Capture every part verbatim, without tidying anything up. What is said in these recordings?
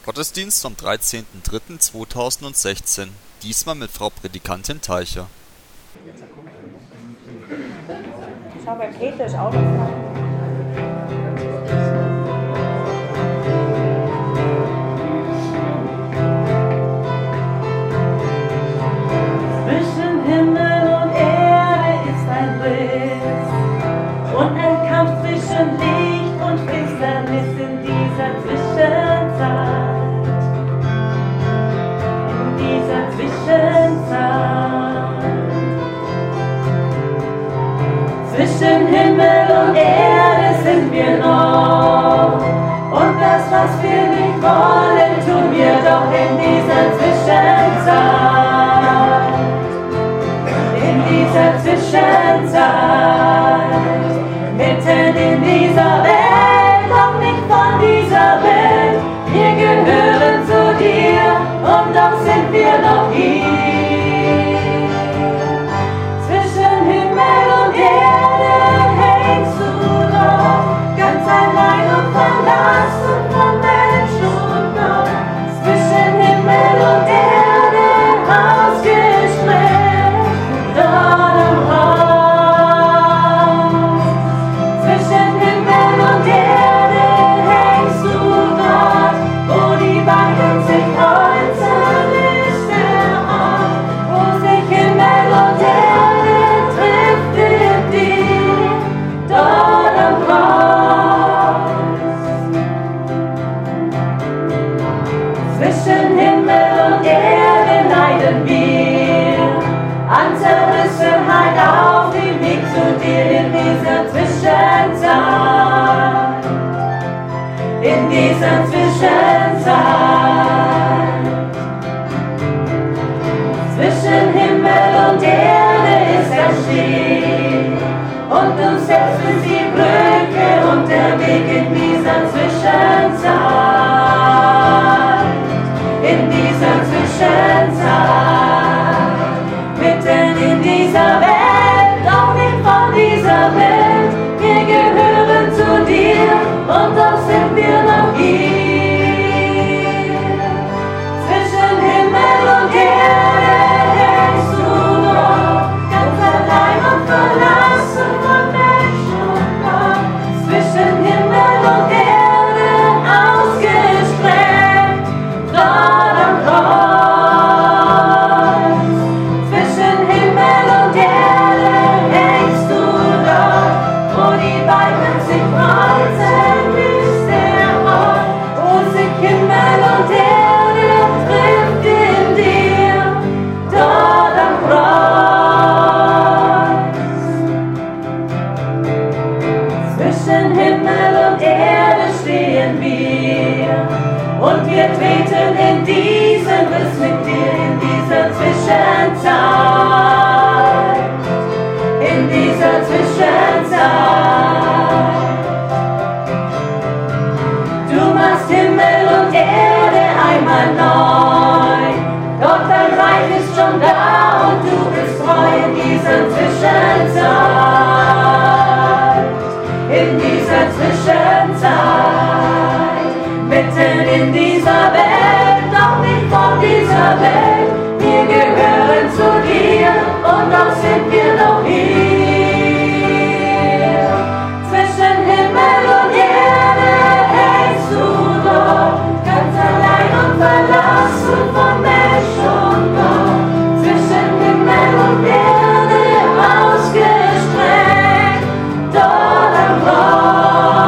Gottesdienst vom dreizehnten dritten zweitausendsechzehn. Diesmal mit Frau Predikantin Teicher. Schau mal, Peter ist auch noch. Zwischen Himmel und Erde ist ein Riss und ein Kampf zwischen Licht und Finsternis in dieser Zwischenzeit. In dieser Zwischenzeit. Zwischen Himmel und Erde sind wir noch und das, was wir nicht wollen, tun wir doch in dieser Zwischenzeit. In dieser Zwischenzeit, mitten in dieser Welt, doch nicht von dieser Welt. Wir gehören zu dir und doch sind wir noch hier. Zwischen Himmel und Erde hängst du noch, ganz allein und verlassen von Mensch und Gott. Zwischen Himmel und Erde ausgestreckt. Zwischen Himmel und Erde hängst du dort, wo die Backen sich kreuzen, ist der Ort, wo sich Himmel und Erde trifft in dir, dort am Kreuz. Zwischen Himmel und Erde leiden wir an Zerrissenheit auf dem Weg zu dir in dieser Zwischenzeit. In dieser Zwischenzeit. Zwischen Himmel und Erde ist er still und du setzt uns die Brücke und der Weg in dieser Zwischenzeit. In dieser Zwischenzeit. Mitten in dieser Welt, doch nicht von dieser Welt. Wir gehören zu dir und doch sind wir noch hier. Zwischen Himmel und Erde hängst du noch, ganz allein und verlassen von Mensch und Gott. Zwischen Himmel und Erde ausgestreckt, dort am Kreuz. Und wir treten in diesen Riss mit dir in dieser Zwischenzeit. In dieser Zwischenzeit. Du machst Himmel und Erde einmal neu. Doch dein Reich ist schon da und du bist treu in dieser Zwischenzeit. In dieser Zwischenzeit. Mitten in dieser Welt, doch nicht von dieser Welt. Wir gehören zu dir und doch sind wir noch hier. Zwischen Himmel und Erde hängst du dort, ganz allein und verlassen von Mensch und Gott. Zwischen Himmel und Erde ausgestreckt, dort am Kreuz.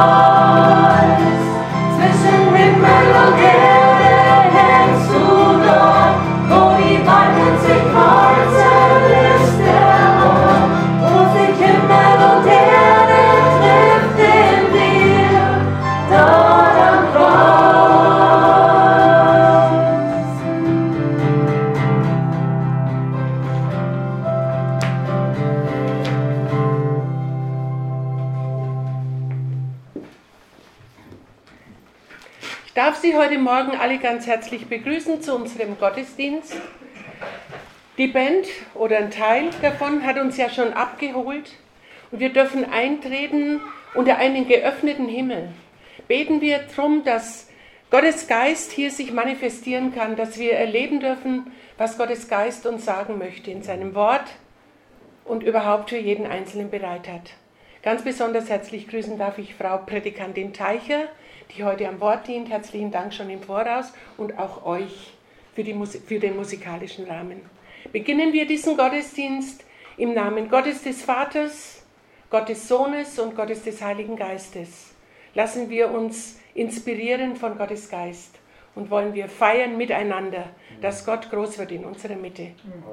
Ich darf Sie heute Morgen alle ganz herzlich begrüßen zu unserem Gottesdienst. Die Band oder ein Teil davon hat uns ja schon abgeholt und wir dürfen eintreten unter einen geöffneten Himmel. Beten wir darum, dass Gottes Geist hier sich manifestieren kann, dass wir erleben dürfen, was Gottes Geist uns sagen möchte in seinem Wort und überhaupt für jeden Einzelnen bereit hat. Ganz besonders herzlich grüßen darf ich Frau Prädikantin Teicher, die heute am Wort dient. Herzlichen Dank schon im Voraus und auch euch für, die Musik, für den musikalischen Rahmen. Beginnen wir diesen Gottesdienst im Namen Gottes des Vaters, Gottes Sohnes und Gottes des Heiligen Geistes. Lassen wir uns inspirieren von Gottes Geist und wollen wir feiern miteinander, dass Gott groß wird in unserer Mitte.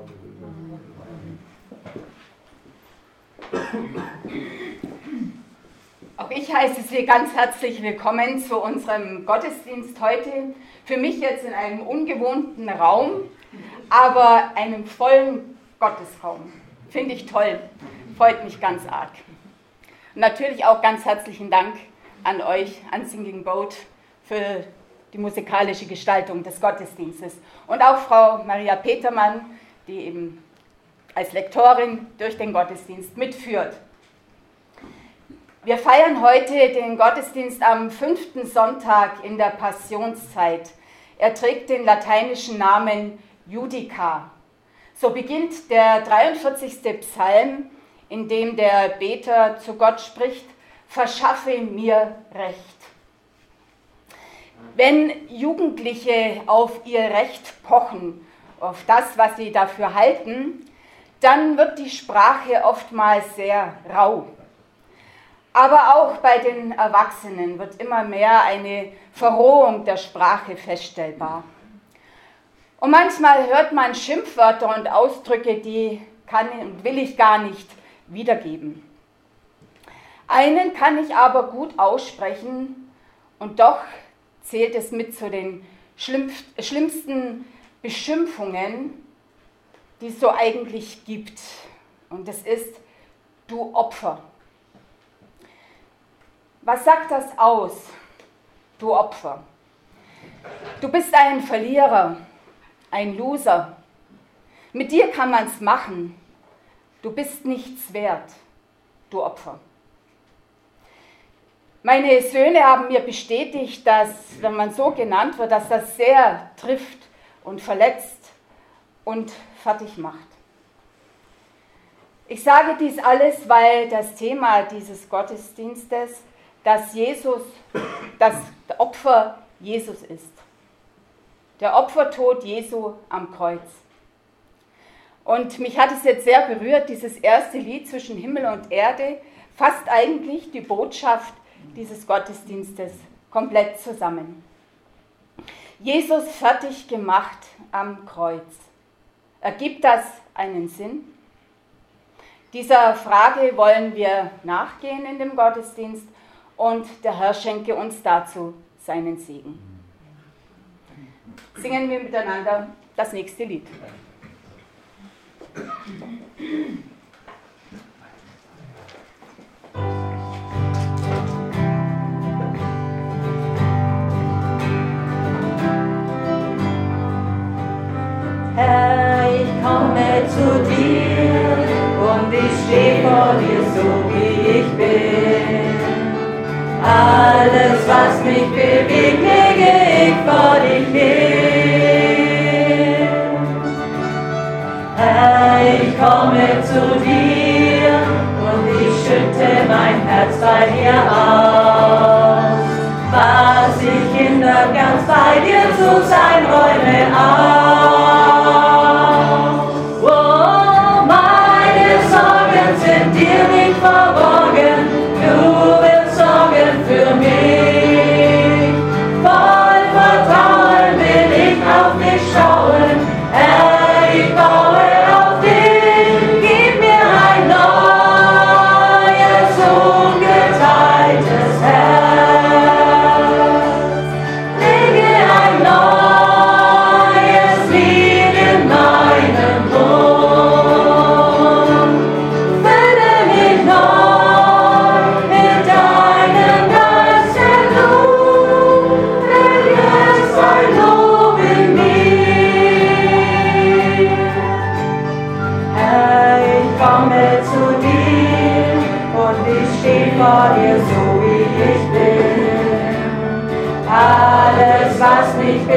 Auch ich heiße Sie ganz herzlich willkommen zu unserem Gottesdienst heute. Für mich jetzt in einem ungewohnten Raum, aber einem vollen Gottesraum. Finde ich toll, freut mich ganz arg. Und natürlich auch ganz herzlichen Dank an euch, an Singing Boat, für die musikalische Gestaltung des Gottesdienstes. Und auch Frau Maria Petermann, die eben als Lektorin durch den Gottesdienst mitführt. Wir feiern heute den Gottesdienst am fünften Sonntag in der Passionszeit. Er trägt den lateinischen Namen Judica. So beginnt der dreiundvierzigste Psalm, in dem der Beter zu Gott spricht: Verschaffe mir Recht. Wenn Jugendliche auf ihr Recht pochen, auf das, was sie dafür halten, dann wird die Sprache oftmals sehr rau. Aber auch bei den Erwachsenen wird immer mehr eine Verrohung der Sprache feststellbar. Und manchmal hört man Schimpfwörter und Ausdrücke, die kann und will ich gar nicht wiedergeben. Einen kann ich aber gut aussprechen und doch zählt es mit zu den schlimmsten Beschimpfungen, die es so eigentlich gibt. Und das ist: Du Opfer. Was sagt das aus, du Opfer? Du bist ein Verlierer, ein Loser. Mit dir kann man's machen. Du bist nichts wert, du Opfer. Meine Söhne haben mir bestätigt, dass, wenn man so genannt wird, dass das sehr trifft und verletzt und fertig macht. Ich sage dies alles, weil das Thema dieses Gottesdienstes dass Jesus, das Opfer Jesus ist. Der Opfertod Jesu am Kreuz. Und mich hat es jetzt sehr berührt, dieses erste Lied zwischen Himmel und Erde fasst eigentlich die Botschaft dieses Gottesdienstes komplett zusammen. Jesus fertig gemacht am Kreuz. Ergibt das einen Sinn? Dieser Frage wollen wir nachgehen in dem Gottesdienst. Und der Herr schenke uns dazu seinen Segen. Singen wir miteinander das nächste Lied. Herr, ich komme zu dir und ich stehe vor dir so wie ich bin. Alles, was mich bewegt, lege ich vor dich hin. Herr, ich komme zu dir und ich schütte mein Herz bei dir aus. Was ich hindert, ganz bei dir zu sein, räume auf. Oh, meine Sorgen sind dir nicht verborgen, du willst sorgen für mich. Voll Vertrauen will ich auf dich schauen, Herr, ich baue auf dich. Gib mir ein neues, ungeteiltes Herz. Lege ein neues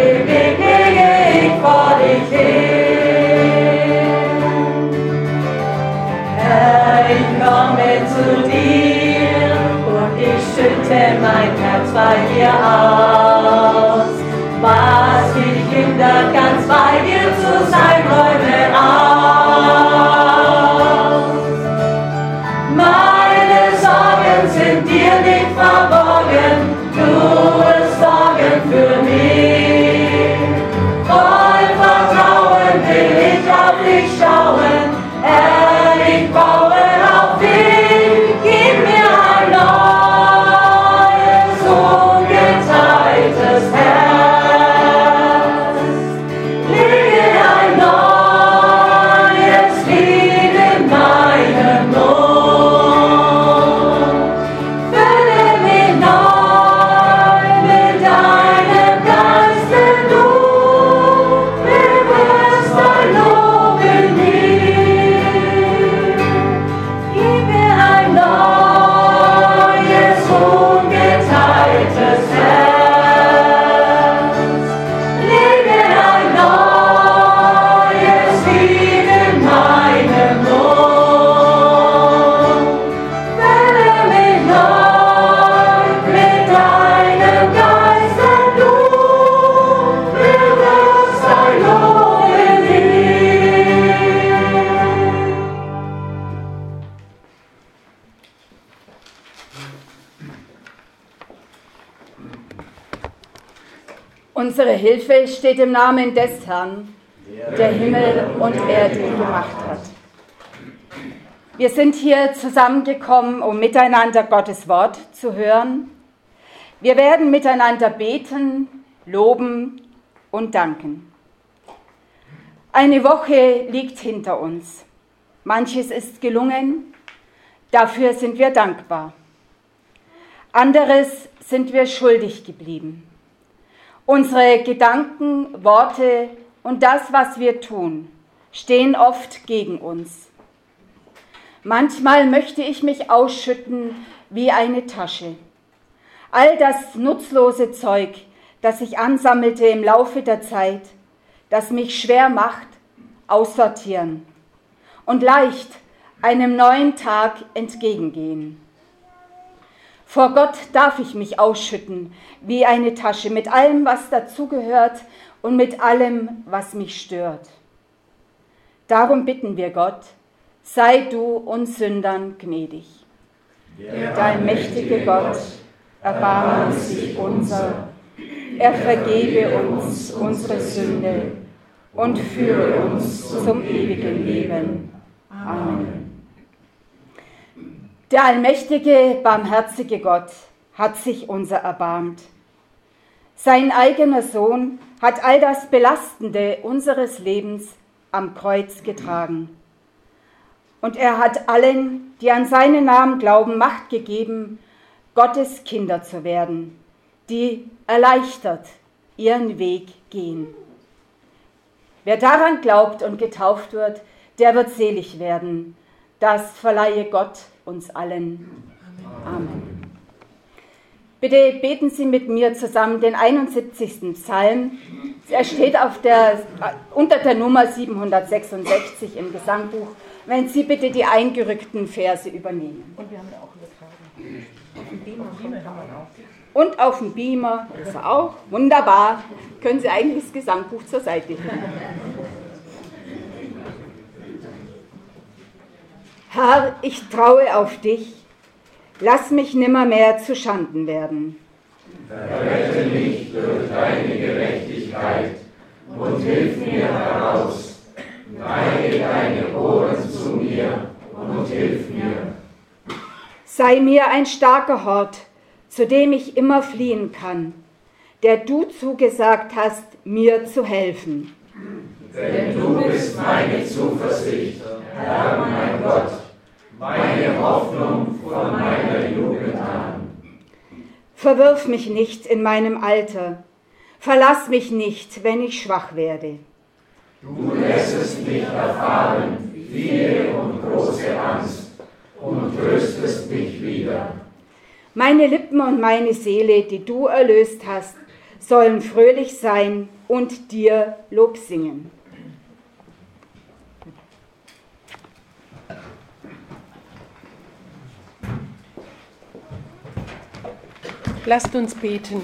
ewig liege ich vor dich hin. Herr, ich komme zu dir und ich schütte mein Herz bei dir aus. Was mich hindert, ganz bei dir zu sein, räume aus. Meine Sorgen sind dir nicht verborgen, du wirst sorgen für mich. Voll Vertrauen will ich auf dich schauen, Herr, ich baue auf dich. Gib mir ein neues, ungeteiltes Herz. Lege ein neues Lied in meinen Mund. Fülle mich neu mit deinem Geist, denn du bewirkst dein Lob in mir. Gib mir ein neues, ungeteiltes Herz. Lege ein neues Lied in meinen Mund. Fülle mich neu mit deinem Geist, denn du bewirkst dein Lob in mir. Unsere Hilfe steht im Namen des Herrn, der Himmel und Erde gemacht hat. Wir sind hier zusammengekommen, um miteinander Gottes Wort zu hören. Wir werden miteinander beten, loben und danken. Eine Woche liegt hinter uns. Manches ist gelungen, dafür sind wir dankbar. Anderes sind wir schuldig geblieben. Unsere Gedanken, Worte und das, was wir tun, stehen oft gegen uns. Manchmal möchte ich mich ausschütten wie eine Tasche. All das nutzlose Zeug, das sich ansammelte im Laufe der Zeit, das mich schwer macht, aussortieren und leicht einem neuen Tag entgegengehen. Vor Gott darf ich mich ausschütten wie eine Tasche mit allem, was dazugehört und mit allem, was mich stört. Darum bitten wir Gott, sei du uns Sündern gnädig. Der allmächtige Gott, erbarme sich unser, er vergebe uns unsere Sünde und führe uns zum ewigen Leben. Amen. Der allmächtige, barmherzige Gott hat sich unser erbarmt. Sein eigener Sohn hat all das Belastende unseres Lebens am Kreuz getragen. Und er hat allen, die an seinen Namen glauben, Macht gegeben, Gottes Kinder zu werden, die erleichtert ihren Weg gehen. Wer daran glaubt und getauft wird, der wird selig werden. Das verleihe Gott uns allen. Amen. Bitte beten Sie mit mir zusammen den einundsiebzigsten Psalm. Er steht auf der, unter der Nummer siebenhundertsechsundsechzig im Gesangbuch. Wenn Sie bitte die eingerückten Verse übernehmen. Und wir haben auch übertragen. Auf dem Beamer, Beamer haben wir auch. Und auf dem Beamer ist er auch. Wunderbar. Können Sie eigentlich das Gesangbuch zur Seite legen. Herr, ich traue auf dich. Lass mich nimmermehr zu Schanden werden. Errette mich durch deine Gerechtigkeit und hilf mir heraus. Neige deine Ohren zu mir und hilf mir. Sei mir ein starker Hort, zu dem ich immer fliehen kann, der du zugesagt hast, mir zu helfen. Denn du bist meine Zuversicht, Herr mein Gott, meine Hoffnung von meiner Jugend an. Verwirf mich nicht in meinem Alter, verlass mich nicht, wenn ich schwach werde. Du lässest mich erfahren viele und große Angst und tröstest mich wieder. Meine Lippen und meine Seele, die du erlöst hast, sollen fröhlich sein und dir Lob singen. Lasst uns beten.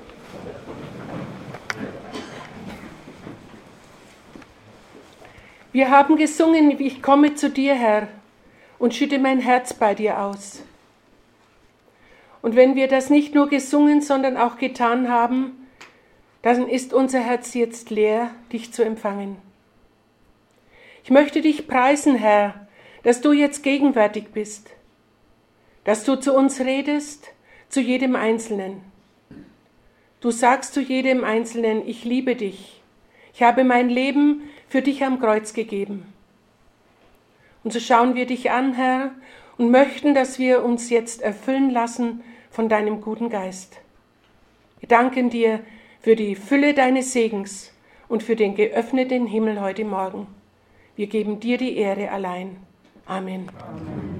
Wir haben gesungen, ich komme zu dir, Herr, und schütte mein Herz bei dir aus. Und wenn wir das nicht nur gesungen, sondern auch getan haben, dann ist unser Herz jetzt leer, dich zu empfangen. Ich möchte dich preisen, Herr, dass du jetzt gegenwärtig bist, dass du zu uns redest, zu jedem Einzelnen. Du sagst zu jedem Einzelnen, ich liebe dich. Ich habe mein Leben für dich am Kreuz gegeben. Und so schauen wir dich an, Herr, und möchten, dass wir uns jetzt erfüllen lassen von deinem guten Geist. Wir danken dir für die Fülle deines Segens und für den geöffneten Himmel heute Morgen. Wir geben dir die Ehre allein. Amen. Amen.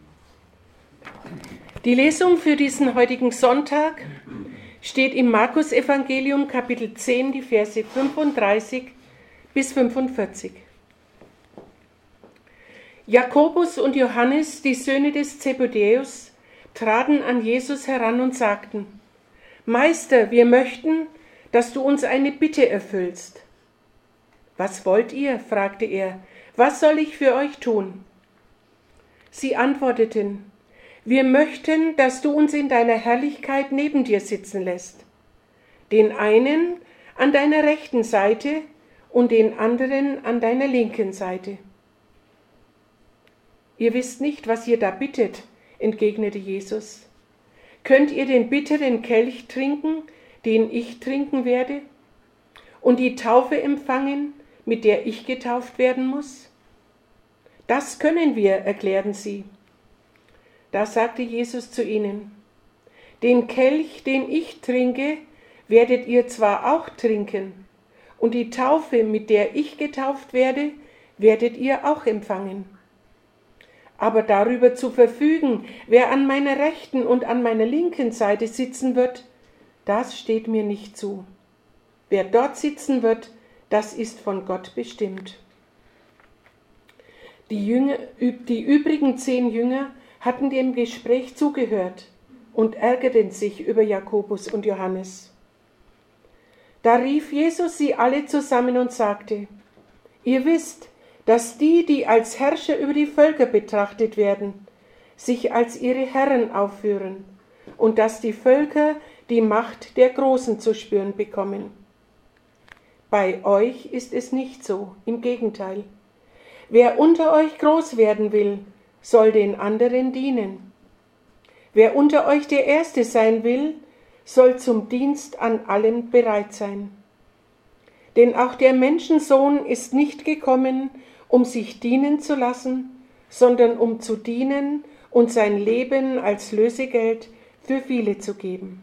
Die Lesung für diesen heutigen Sonntag steht im Markus-Evangelium, Kapitel zehn, die Verse fünfunddreißig bis fünfundvierzig. Jakobus und Johannes, die Söhne des Zebedäus, traten an Jesus heran und sagten: Meister, wir möchten, dass du uns eine Bitte erfüllst. Was wollt ihr? Fragte er. Was soll ich für euch tun? Sie antworteten: Wir möchten, dass du uns in deiner Herrlichkeit neben dir sitzen lässt. Den einen an deiner rechten Seite und den anderen an deiner linken Seite. Ihr wisst nicht, was ihr da bittet, entgegnete Jesus. Könnt ihr den bitteren Kelch trinken, den ich trinken werde, und die Taufe empfangen, mit der ich getauft werden muss? Das können wir, erklärten sie. Da sagte Jesus zu ihnen: Den Kelch, den ich trinke, werdet ihr zwar auch trinken, und die Taufe, mit der ich getauft werde, werdet ihr auch empfangen. Aber darüber zu verfügen, wer an meiner rechten und an meiner linken Seite sitzen wird, das steht mir nicht zu. Wer dort sitzen wird, das ist von Gott bestimmt. Die, Jünger, die übrigen zehn Jünger hatten dem Gespräch zugehört und ärgerten sich über Jakobus und Johannes. Da rief Jesus sie alle zusammen und sagte: Ihr wisst, dass die, die als Herrscher über die Völker betrachtet werden, sich als ihre Herren aufführen und dass die Völker die Macht der Großen zu spüren bekommen. Bei euch ist es nicht so, im Gegenteil. Wer unter euch groß werden will, soll den anderen dienen. Wer unter euch der Erste sein will, soll zum Dienst an allem bereit sein. Denn auch der Menschensohn ist nicht gekommen, um sich dienen zu lassen, sondern um zu dienen und sein Leben als Lösegeld für viele zu geben.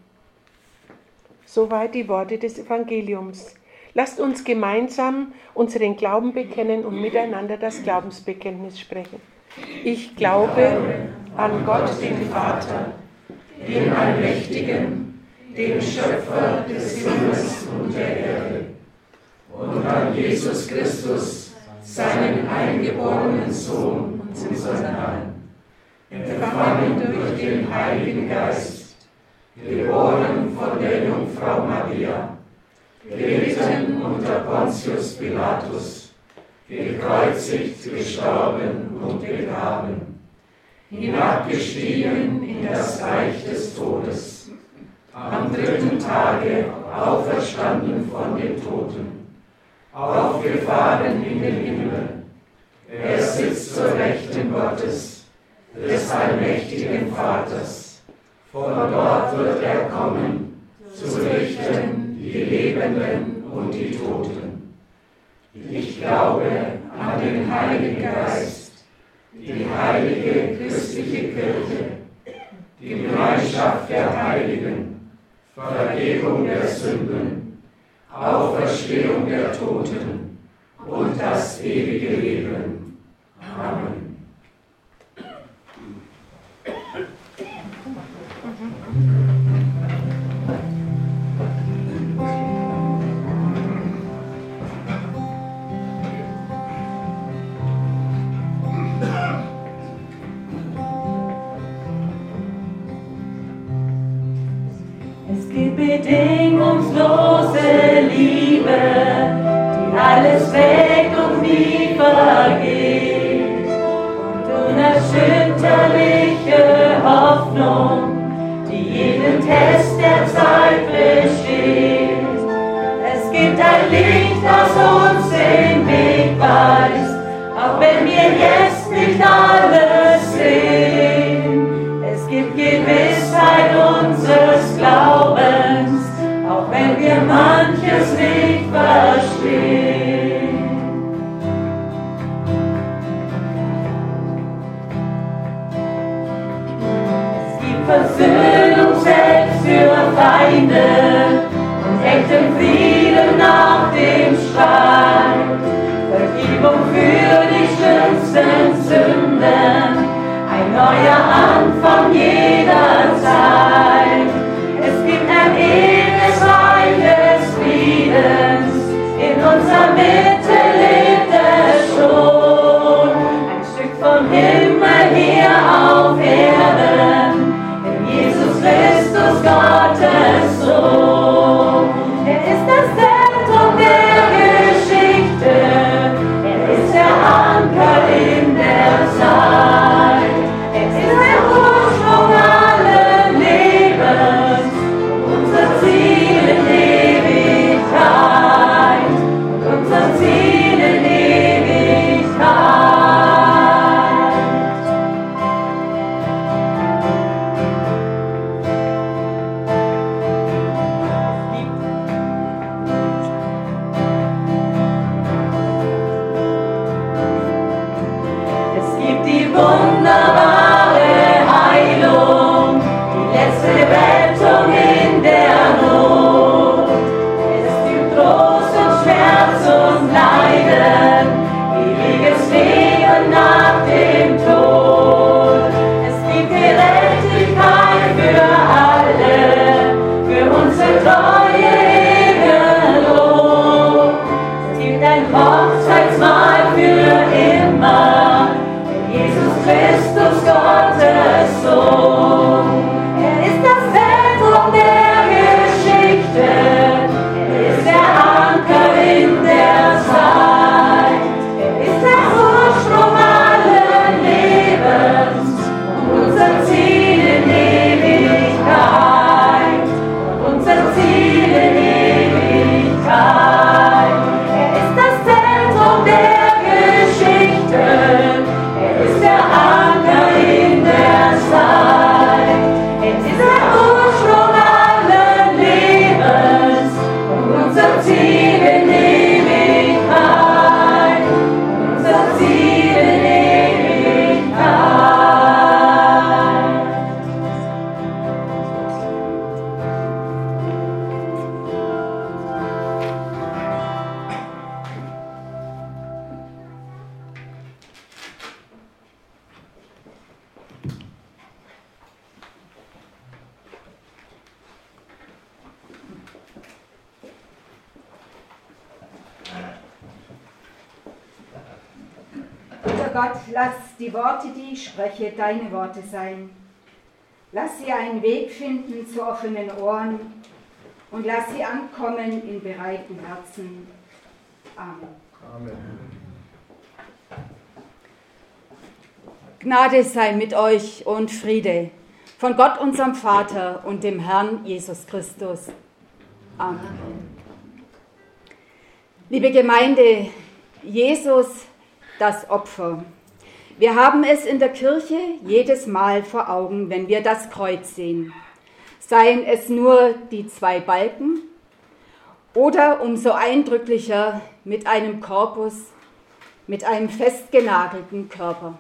Soweit die Worte des Evangeliums. Lasst uns gemeinsam unseren Glauben bekennen und miteinander das Glaubensbekenntnis sprechen. Ich glaube an Gott, den Vater, den Allmächtigen, den Schöpfer des Himmels und der Erde, und an Jesus Christus, seinen eingeborenen Sohn, unseren Herrn, empfangen durch den Heiligen Geist, geboren von der Jungfrau Maria, gelitten unter Pontius Pilatus, gekreuzigt, gestorben und begraben, hinabgestiegen in das Reich des Todes, am dritten Tage auferstanden von den Toten, aufgefahren in den Himmel. Er sitzt zur Rechten Gottes, des allmächtigen Vaters. Von dort wird er kommen, zu richten die Lebenden und die Toten. Ich glaube an den Heiligen Geist, die heilige christliche Kirche, die Gemeinschaft der Heiligen, Vergebung der Sünden, Auferstehung der Toten und das ewige Leben. Amen. gibt ein Licht, das uns den Weg weist, auch wenn wir jetzt nicht alles sehen. Es gibt Gewissheit unseres Glaubens, auch wenn wir manches nicht verstehen. Es gibt Versöhnung selbst für Feinde und echten Frieden nach dem Streit. Vergebung für die schlimmsten Sünden, ein neuer Anfang jederzeit. Es gibt ein ewiges Reich des Friedens, in unserer Mitte lebt es schon. Ein Stück vom Himmel hier auf Erden, in Jesus Christus, Gottes Sohn. Er ist das Zentrum der Geschichte, er ist der Anker in der Zeit. Er ist der Ursprung allen Lebens, unser Ziel in Ewigkeit, unser Ziel in Ewigkeit. Es gibt die wunderbare Heilung, die letzte Rettung in der Not. Es gibt Trost und Schmerz und Leiden, ewiges Leben nach dem Tod. Es gibt Gerechtigkeit für alle, für unsere Treue Ehelohn. Es gibt ein Hochzeitsmahl für immer, Jesus Christus, Gottes Sohn. Er ist das Zentrum der Geschichte, er ist der Anker in der Zeit. Er ist der Ursprung allen Lebens und unser Ziel in Ewigkeit, unser Ziel in Ewigkeit. Er ist das Zentrum der Geschichte, er ist der Anker in der Zeit. Er ist der Ursprung allen Lebens und unser Ziel in Ewigkeit, unser Ziel in Ewigkeit. Guter Gott, lass die Worte, die ich spreche, deine Worte sein. Lass sie einen Weg finden zu offenen Ohren und lass sie ankommen in bereiten Herzen. Amen. Amen. Gnade sei mit euch und Friede von Gott, unserem Vater und dem Herrn Jesus Christus. Amen. Liebe Gemeinde, Jesus, das Opfer. Wir haben es in der Kirche jedes Mal vor Augen, wenn wir das Kreuz sehen. Seien es nur die zwei Balken oder umso eindrücklicher mit einem Korpus, mit einem festgenagelten Körper.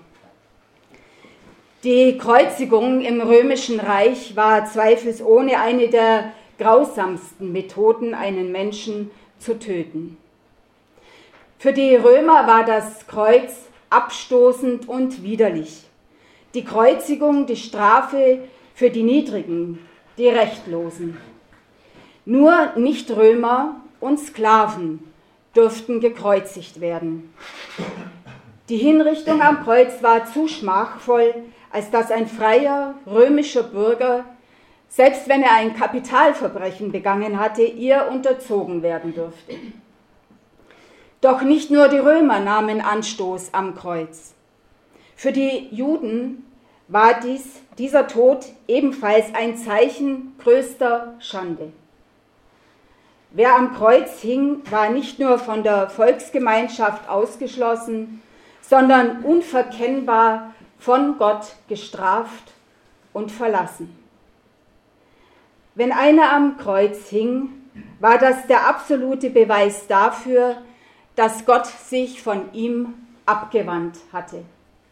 Die Kreuzigung im Römischen Reich war zweifelsohne eine der grausamsten Methoden, einen Menschen zu töten. Für die Römer war das Kreuz abstoßend und widerlich. Die Kreuzigung, die Strafe für die Niedrigen, die Rechtlosen. Nur Nichtrömer und Sklaven durften gekreuzigt werden. Die Hinrichtung am Kreuz war zu schmachvoll, als dass ein freier römischer Bürger, selbst wenn er ein Kapitalverbrechen begangen hatte, ihr unterzogen werden dürfte. Doch nicht nur die Römer nahmen Anstoß am Kreuz. Für die Juden war dies, dieser Tod ebenfalls ein Zeichen größter Schande. Wer am Kreuz hing, war nicht nur von der Volksgemeinschaft ausgeschlossen, sondern unverkennbar von Gott gestraft und verlassen. Wenn einer am Kreuz hing, war das der absolute Beweis dafür, dass Gott sich von ihm abgewandt hatte.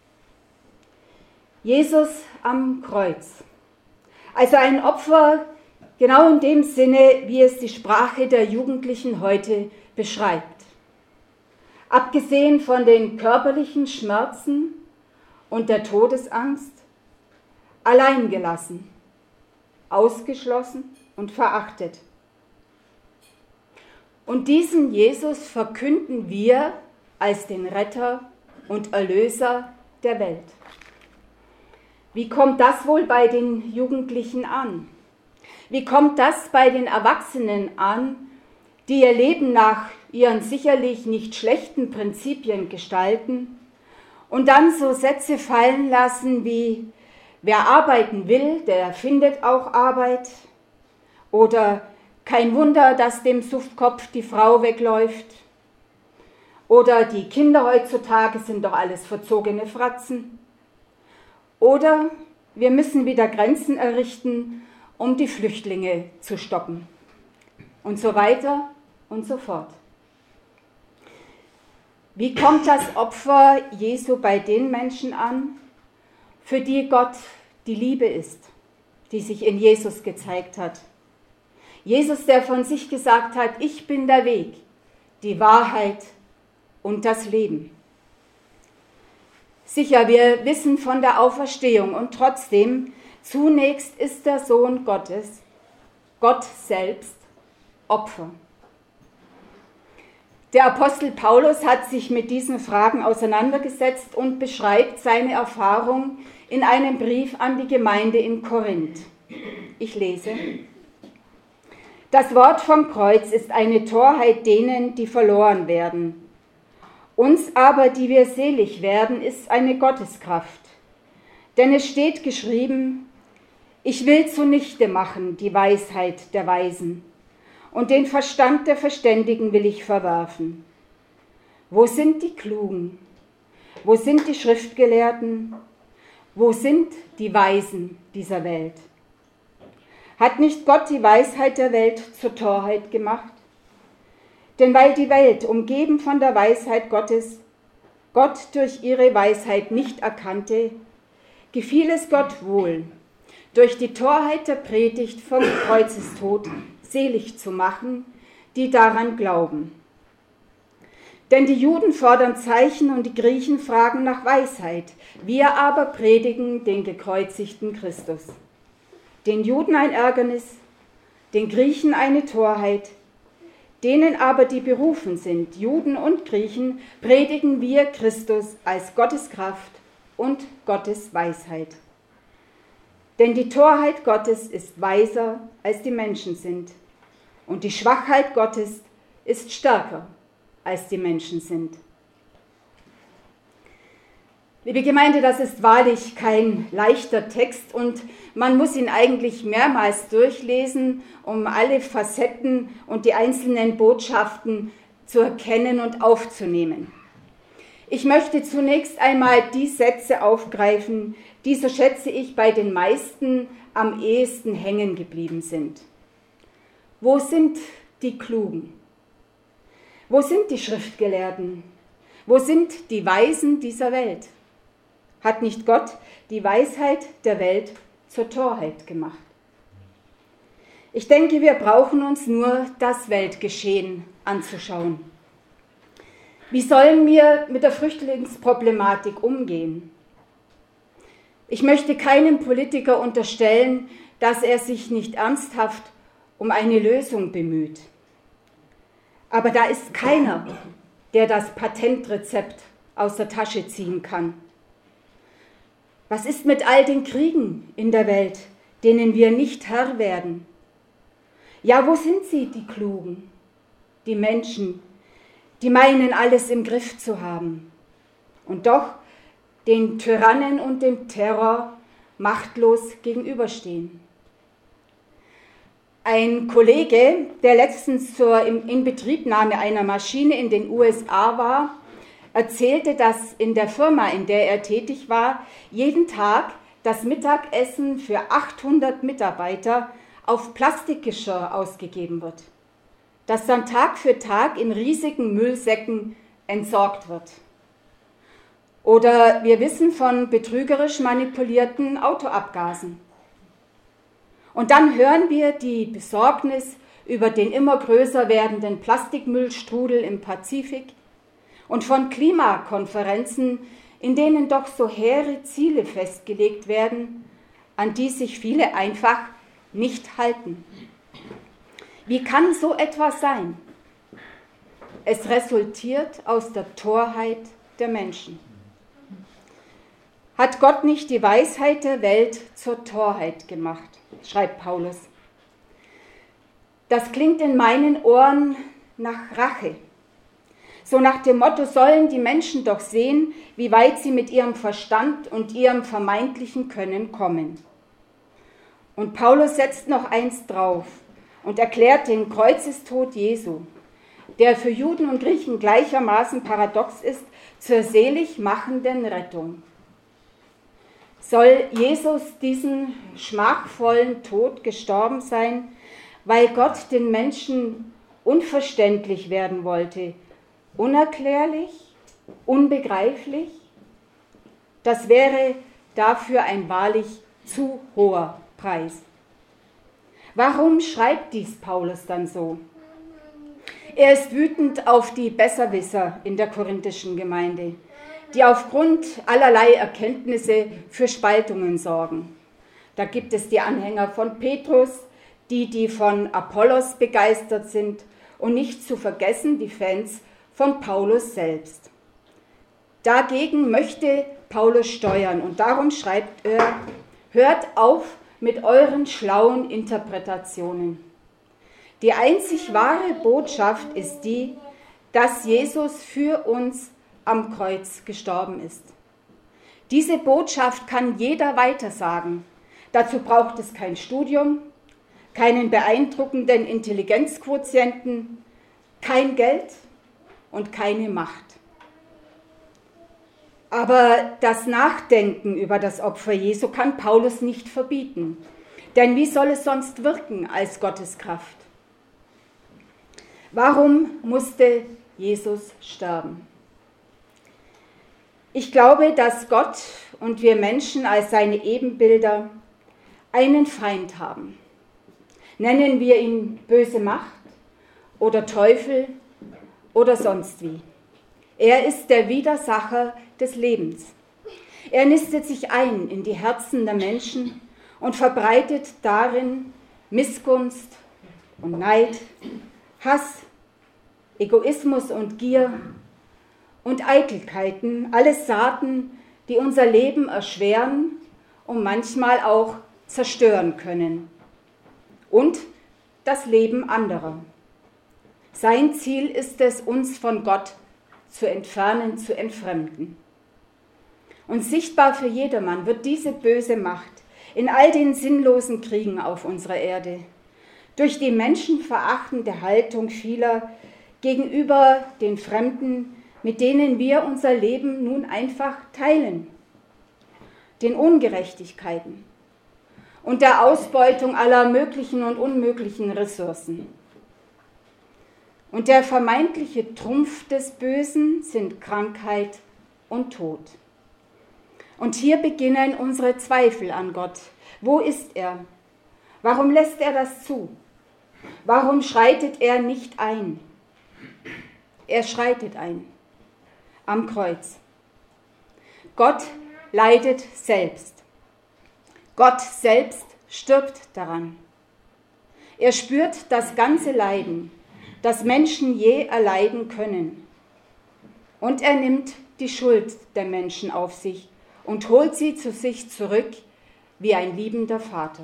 Jesus am Kreuz. Also ein Opfer, genau in dem Sinne, wie es die Sprache der Jugendlichen heute beschreibt. Abgesehen von den körperlichen Schmerzen und der Todesangst, alleingelassen, ausgeschlossen und verachtet. Und diesen Jesus verkünden wir als den Retter und Erlöser der Welt. Wie kommt das wohl bei den Jugendlichen an? Wie kommt das bei den Erwachsenen an, die ihr Leben nach ihren sicherlich nicht schlechten Prinzipien gestalten und dann so Sätze fallen lassen wie: Wer arbeiten will, der findet auch Arbeit, oder kein Wunder, dass dem Suffkopf die Frau wegläuft, oder die Kinder heutzutage sind doch alles verzogene Fratzen, oder wir müssen wieder Grenzen errichten, um die Flüchtlinge zu stoppen, und so weiter und so fort. Wie kommt das Opfer Jesu bei den Menschen an, für die Gott die Liebe ist, die sich in Jesus gezeigt hat? Jesus, der von sich gesagt hat: Ich bin der Weg, die Wahrheit und das Leben. Sicher, wir wissen von der Auferstehung und trotzdem, zunächst ist der Sohn Gottes, Gott selbst, Opfer. Der Apostel Paulus hat sich mit diesen Fragen auseinandergesetzt und beschreibt seine Erfahrung in einem Brief an die Gemeinde in Korinth. Ich lese: Das Wort vom Kreuz ist eine Torheit denen, die verloren werden. Uns aber, die wir selig werden, ist eine Gotteskraft. Denn es steht geschrieben: Ich will zunichte machen die Weisheit der Weisen, und den Verstand der Verständigen will ich verwerfen. Wo sind die Klugen? Wo sind die Schriftgelehrten? Wo sind die Weisen dieser Welt? Hat nicht Gott die Weisheit der Welt zur Torheit gemacht? Denn weil die Welt, umgeben von der Weisheit Gottes, Gott durch ihre Weisheit nicht erkannte, gefiel es Gott wohl, durch die Torheit der Predigt vom Kreuzestod selig zu machen, die daran glauben. Denn die Juden fordern Zeichen und die Griechen fragen nach Weisheit. Wir aber predigen den gekreuzigten Christus. Den Juden ein Ärgernis, den Griechen eine Torheit, denen aber, die berufen sind, Juden und Griechen, predigen wir Christus als Gottes Kraft und Gottes Weisheit. Denn die Torheit Gottes ist weiser, als die Menschen sind, und die Schwachheit Gottes ist stärker, als die Menschen sind. Liebe Gemeinde, das ist wahrlich kein leichter Text und man muss ihn eigentlich mehrmals durchlesen, um alle Facetten und die einzelnen Botschaften zu erkennen und aufzunehmen. Ich möchte zunächst einmal die Sätze aufgreifen, die, so schätze ich, bei den meisten am ehesten hängen geblieben sind. Wo sind die Klugen? Wo sind die Schriftgelehrten? Wo sind die Weisen dieser Welt? Hat nicht Gott die Weisheit der Welt zur Torheit gemacht? Ich denke, wir brauchen uns nur das Weltgeschehen anzuschauen. Wie sollen wir mit der Flüchtlingsproblematik umgehen? Ich möchte keinem Politiker unterstellen, dass er sich nicht ernsthaft um eine Lösung bemüht. Aber da ist keiner, der das Patentrezept aus der Tasche ziehen kann. Was ist mit all den Kriegen in der Welt, denen wir nicht Herr werden? Ja, wo sind sie, die Klugen, die Menschen, die meinen, alles im Griff zu haben und doch den Tyrannen und dem Terror machtlos gegenüberstehen? Ein Kollege, der letztens zur Inbetriebnahme einer Maschine in den U S A war, erzählte, dass in der Firma, in der er tätig war, jeden Tag das Mittagessen für achthundert Mitarbeiter auf Plastikgeschirr ausgegeben wird, das dann Tag für Tag in riesigen Müllsäcken entsorgt wird. Oder wir wissen von betrügerisch manipulierten Autoabgasen. Und dann hören wir die Besorgnis über den immer größer werdenden Plastikmüllstrudel im Pazifik und von Klimakonferenzen, in denen doch so hehre Ziele festgelegt werden, an die sich viele einfach nicht halten. Wie kann so etwas sein? Es resultiert aus der Torheit der Menschen. Hat Gott nicht die Weisheit der Welt zur Torheit gemacht, schreibt Paulus. Das klingt in meinen Ohren nach Rache. So nach dem Motto, sollen die Menschen doch sehen, wie weit sie mit ihrem Verstand und ihrem vermeintlichen Können kommen. Und Paulus setzt noch eins drauf und erklärt den Kreuzestod Jesu, der für Juden und Griechen gleichermaßen paradox ist, zur selig machenden Rettung. Soll Jesus diesen schmachvollen Tod gestorben sein, weil Gott den Menschen unverständlich werden wollte, unerklärlich, unbegreiflich? Das wäre dafür ein wahrlich zu hoher Preis. Warum schreibt dies Paulus dann so? Er ist wütend auf die Besserwisser in der korinthischen Gemeinde, die aufgrund allerlei Erkenntnisse für Spaltungen sorgen. Da gibt es die Anhänger von Petrus, die, die von Apollos begeistert sind, und nicht zu vergessen die Fans von Paulus selbst. Dagegen möchte Paulus steuern und darum schreibt er, hört auf mit euren schlauen Interpretationen. Die einzig wahre Botschaft ist die, dass Jesus für uns am Kreuz gestorben ist. Diese Botschaft kann jeder weitersagen. Dazu braucht es kein Studium, keinen beeindruckenden Intelligenzquotienten, kein Geld und keine Macht. Aber das Nachdenken über das Opfer Jesu kann Paulus nicht verbieten. Denn wie soll es sonst wirken als Gottes Kraft? Warum musste Jesus sterben? Ich glaube, dass Gott und wir Menschen als seine Ebenbilder einen Feind haben. Nennen wir ihn böse Macht oder Teufel oder sonst wie. Er ist der Widersacher des Lebens. Er nistet sich ein in die Herzen der Menschen und verbreitet darin Missgunst und Neid, Hass, Egoismus und Gier und Eitelkeiten, alles Saaten, die unser Leben erschweren und manchmal auch zerstören können. Und das Leben anderer. Sein Ziel ist es, uns von Gott zu entfernen, zu entfremden. Und sichtbar für jedermann wird diese böse Macht in all den sinnlosen Kriegen auf unserer Erde, durch die menschenverachtende Haltung vieler gegenüber den Fremden, mit denen wir unser Leben nun einfach teilen, den Ungerechtigkeiten und der Ausbeutung aller möglichen und unmöglichen Ressourcen. Und der vermeintliche Trumpf des Bösen sind Krankheit und Tod. Und hier beginnen unsere Zweifel an Gott. Wo ist er? Warum lässt er das zu? Warum schreitet er nicht ein? Er schreitet ein. Am Kreuz. Gott leidet selbst. Gott selbst stirbt daran. Er spürt das ganze Leiden, das Menschen je erleiden können. Und er nimmt die Schuld der Menschen auf sich und holt sie zu sich zurück wie ein liebender Vater.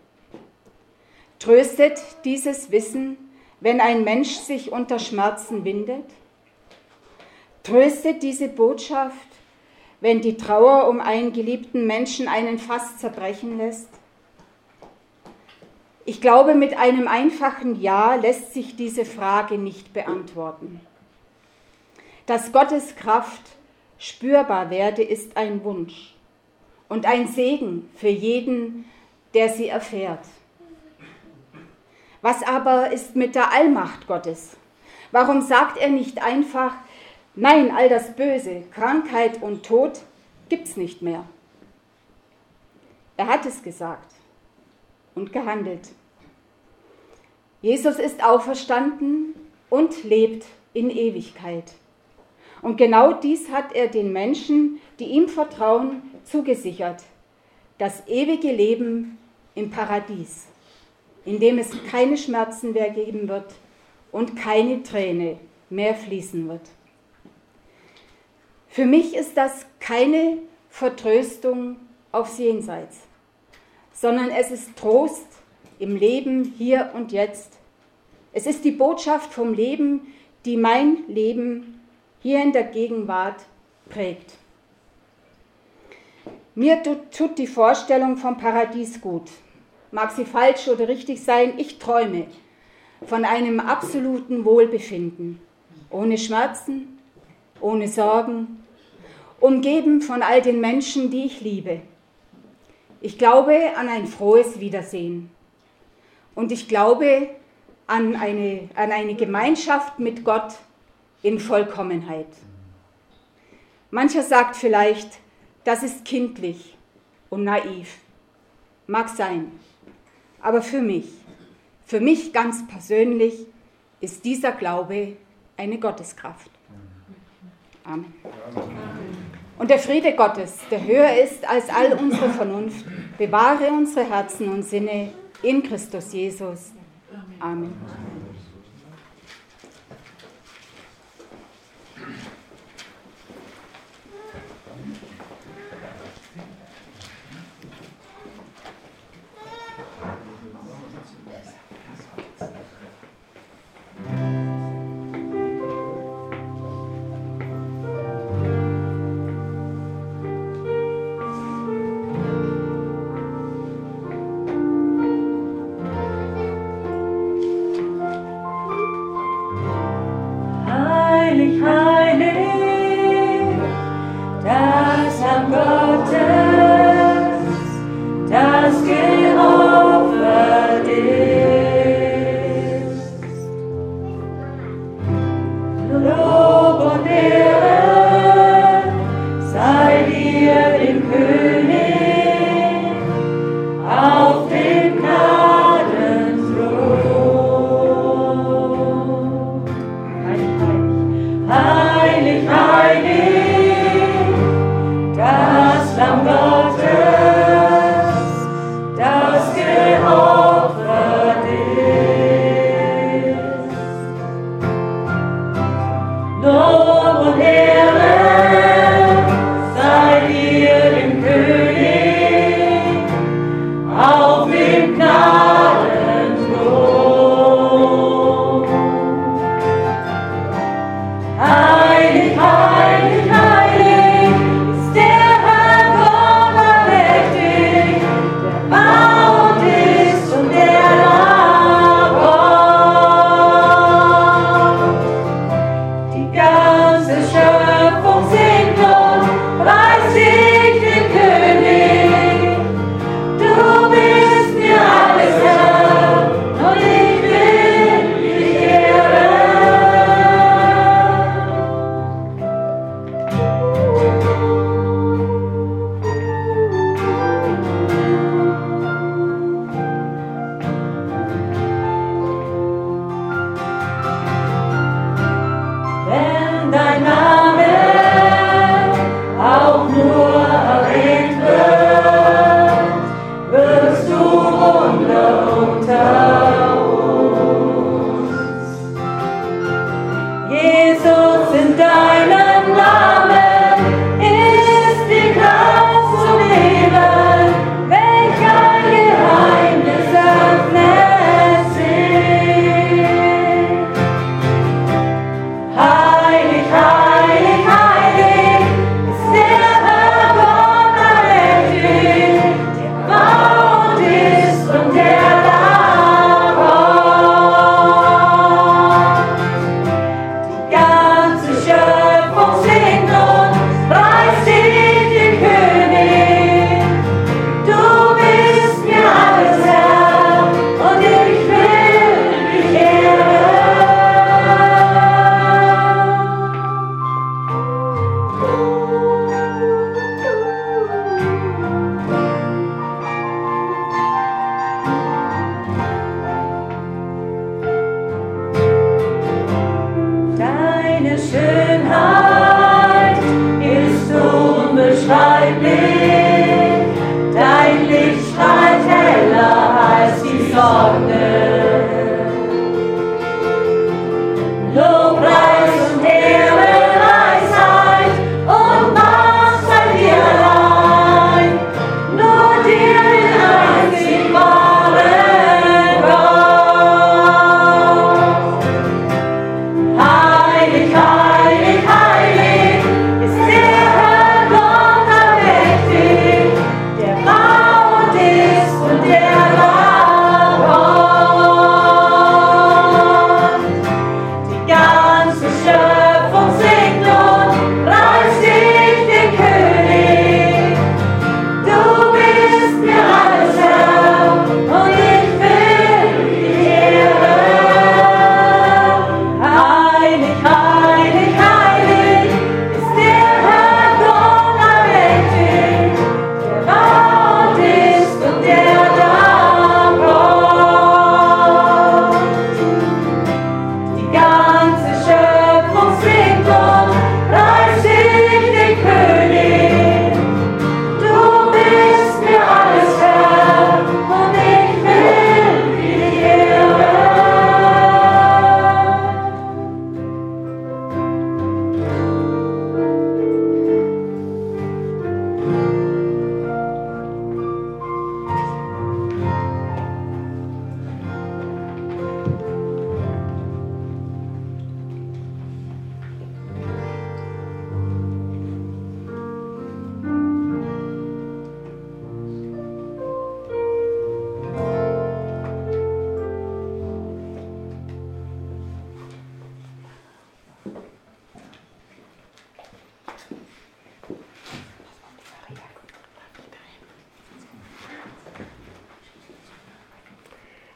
Tröstet dieses Wissen, wenn ein Mensch sich unter Schmerzen windet? Tröstet diese Botschaft, wenn die Trauer um einen geliebten Menschen einen fast zerbrechen lässt? Ich glaube, mit einem einfachen Ja lässt sich diese Frage nicht beantworten. Dass Gottes Kraft spürbar werde, ist ein Wunsch und ein Segen für jeden, der sie erfährt. Was aber ist mit der Allmacht Gottes? Warum sagt er nicht einfach, nein, all das Böse, Krankheit und Tod gibt's nicht mehr? Er hat es gesagt und gehandelt. Jesus ist auferstanden und lebt in Ewigkeit. Und genau dies hat er den Menschen, die ihm vertrauen, zugesichert. Das ewige Leben im Paradies, in dem es keine Schmerzen mehr geben wird und keine Träne mehr fließen wird. Für mich ist das keine Vertröstung aufs Jenseits, sondern es ist Trost im Leben hier und jetzt. Es ist die Botschaft vom Leben, die mein Leben hier in der Gegenwart prägt. Mir tut die Vorstellung vom Paradies gut. Mag sie falsch oder richtig sein, ich träume von einem absoluten Wohlbefinden, ohne Schmerzen, ohne Sorgen, umgeben von all den Menschen, die ich liebe. Ich glaube an ein frohes Wiedersehen und ich glaube an eine, an eine Gemeinschaft mit Gott in Vollkommenheit. Mancher sagt vielleicht, das ist kindlich und naiv. Mag sein, aber für mich, für mich ganz persönlich ist dieser Glaube eine Gotteskraft. Amen. Und der Friede Gottes, der höher ist als all unsere Vernunft, bewahre unsere Herzen und Sinne in Christus Jesus. Amen. Der Bau ist und der Lauf.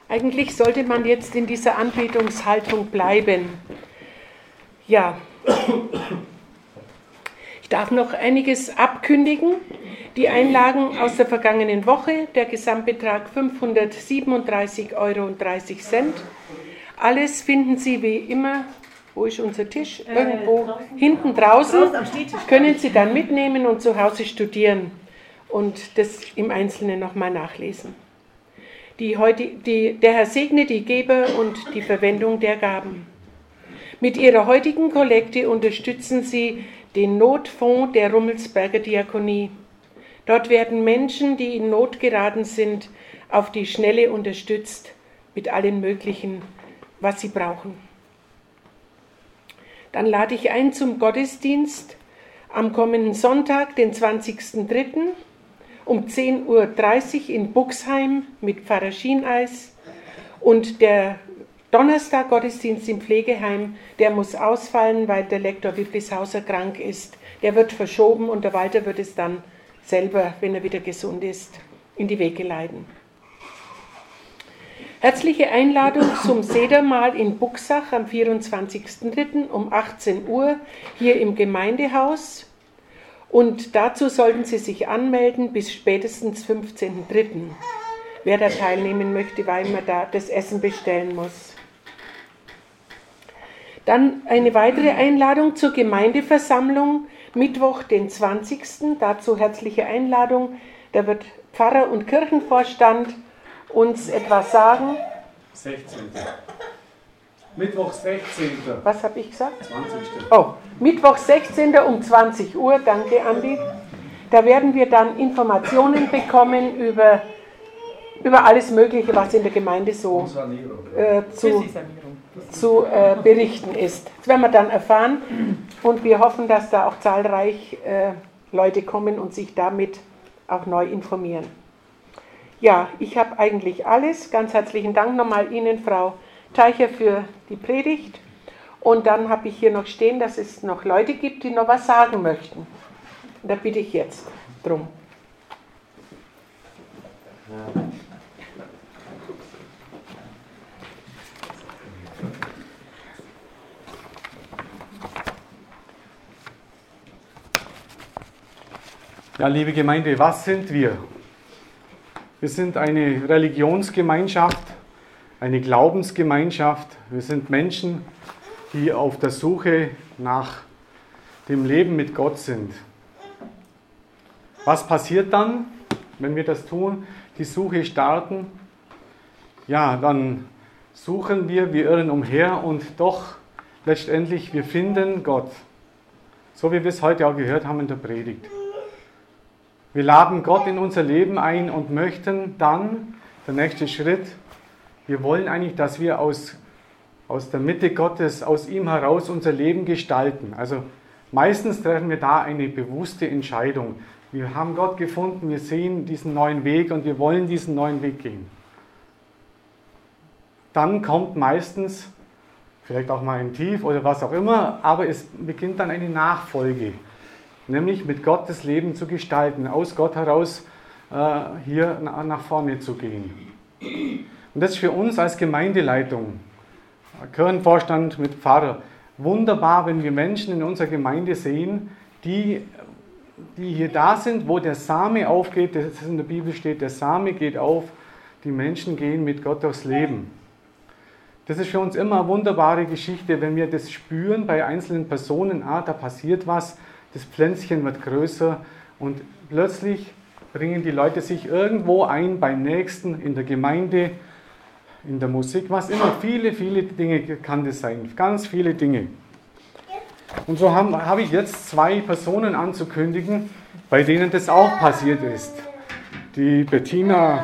Eigentlich sollte man jetzt in dieser Anbetungshaltung bleiben. Ja, ich darf noch einiges abkündigen. Die Einlagen aus der vergangenen Woche, der Gesamtbetrag fünfhundertsiebenunddreißig Euro und dreißig Cent. Alles finden Sie wie immer, wo ist unser Tisch? Irgendwo äh, draußen. Hinten draußen. draußen am Stehtisch. Können Sie dann mitnehmen und zu Hause studieren und das im Einzelnen nochmal nachlesen. Die, die, der Herr segne die Geber und die Verwendung der Gaben. Mit Ihrer heutigen Kollekte unterstützen Sie den Notfonds der Rummelsberger Diakonie. Dort werden Menschen, die in Not geraten sind, auf die Schnelle unterstützt mit allem Möglichen, was sie brauchen. Dann lade ich ein zum Gottesdienst am kommenden Sonntag, den zwanzigsten dritten um zehn Uhr dreißig in Buxheim mit Pfarrer Schieneis. Und der Donnerstag-Gottesdienst im Pflegeheim, der muss ausfallen, weil der Lektor Wiblishauser krank ist. Der wird verschoben und der Walter wird es dann selber, wenn er wieder gesund ist, in die Wege leiten. Herzliche Einladung zum Sedermahl in Buxach am vierundzwanzigsten dritten um achtzehn Uhr hier im Gemeindehaus. Und dazu sollten Sie sich anmelden bis spätestens fünfzehnten dritten Wer da teilnehmen möchte, weil man da das Essen bestellen muss. Dann eine weitere Einladung zur Gemeindeversammlung, Mittwoch, den zwanzigsten Dazu herzliche Einladung. Da wird Pfarrer und Kirchenvorstand uns etwas sagen. sechzehnten Mittwoch sechzehnten Was habe ich gesagt? zwanzigsten Oh, Mittwoch sechzehnten um zwanzig Uhr, danke Andi. Da werden wir dann Informationen bekommen über, über alles Mögliche, was in der Gemeinde so äh, zu, zu äh, berichten ist. Das werden wir dann erfahren und wir hoffen, dass da auch zahlreich äh, Leute kommen und sich damit auch neu informieren. Ja, ich habe eigentlich alles. Ganz herzlichen Dank nochmal Ihnen, Frau Teicher, für die Predigt. Und dann habe ich hier noch stehen, dass es noch Leute gibt, die noch was sagen möchten. Und da bitte ich jetzt drum. Ja, liebe Gemeinde, was sind wir? Wir sind eine Religionsgemeinschaft, eine Glaubensgemeinschaft. Wir sind Menschen, die auf der Suche nach dem Leben mit Gott sind. Was passiert dann, wenn wir das tun, die Suche starten? Ja, dann suchen wir, wir irren umher und doch letztendlich, wir finden Gott. So wie wir es heute auch gehört haben in der Predigt. Wir laden Gott in unser Leben ein und möchten dann, der nächste Schritt, wir wollen eigentlich, dass wir aus, aus der Mitte Gottes, aus ihm heraus unser Leben gestalten. Also meistens treffen wir da eine bewusste Entscheidung. Wir haben Gott gefunden, wir sehen diesen neuen Weg und wir wollen diesen neuen Weg gehen. Dann kommt meistens, vielleicht auch mal ein Tief oder was auch immer, aber es beginnt dann eine Nachfolge. Nämlich mit Gott das Leben zu gestalten, aus Gott heraus äh, hier nach vorne zu gehen. Und das ist für uns als Gemeindeleitung, Kirchenvorstand mit Pfarrer, wunderbar, wenn wir Menschen in unserer Gemeinde sehen, die, die hier da sind, wo der Same aufgeht, das in der Bibel steht, der Same geht auf, die Menschen gehen mit Gott durchs Leben. Das ist für uns immer eine wunderbare Geschichte, wenn wir das spüren bei einzelnen Personen, ah, da passiert was, das Pflänzchen wird größer und plötzlich bringen die Leute sich irgendwo ein, beim Nächsten, in der Gemeinde, in der Musik, was immer. Viele, viele Dinge kann das sein. Ganz viele Dinge. Und so habe hab ich jetzt zwei Personen anzukündigen, bei denen das auch passiert ist. Die Bettina,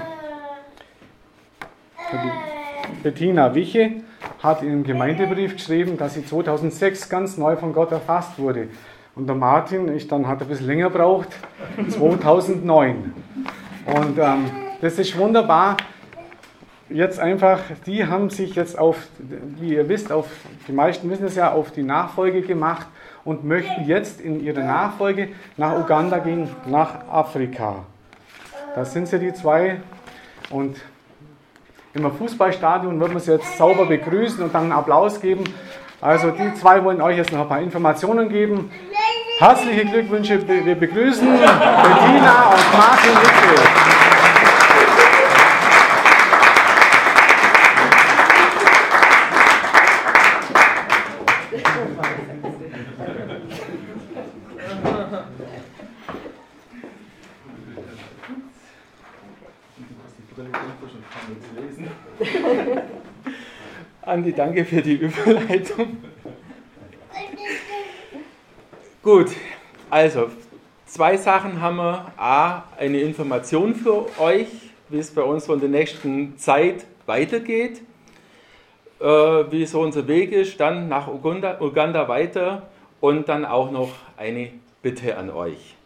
die Bettina Wiche hat in einem Gemeindebrief geschrieben, dass sie zweitausendsechs ganz neu von Gott erfasst wurde. Und der Martin, ich dann hat ein bisschen länger gebraucht, zweitausendneun. Und ähm, das ist wunderbar. Jetzt einfach, die haben sich jetzt auf, wie ihr wisst, auf, die meisten wissen es ja, auf die Nachfolge gemacht und möchten jetzt in ihrer Nachfolge nach Uganda gehen, nach Afrika. Das sind sie, die zwei. Und im Fußballstadion wird man sie jetzt sauber begrüßen und dann einen Applaus geben. Also die zwei wollen euch jetzt noch ein paar Informationen geben. Herzliche Glückwünsche, wir begrüßen Bettina und Martin Wickel. Andi, danke für die Überleitung. Gut, also zwei Sachen haben wir. A, eine Information für euch, wie es bei uns so in der nächsten Zeit weitergeht, äh, wie so unser Weg ist, dann nach Uganda, Uganda weiter und dann auch noch eine Bitte an euch.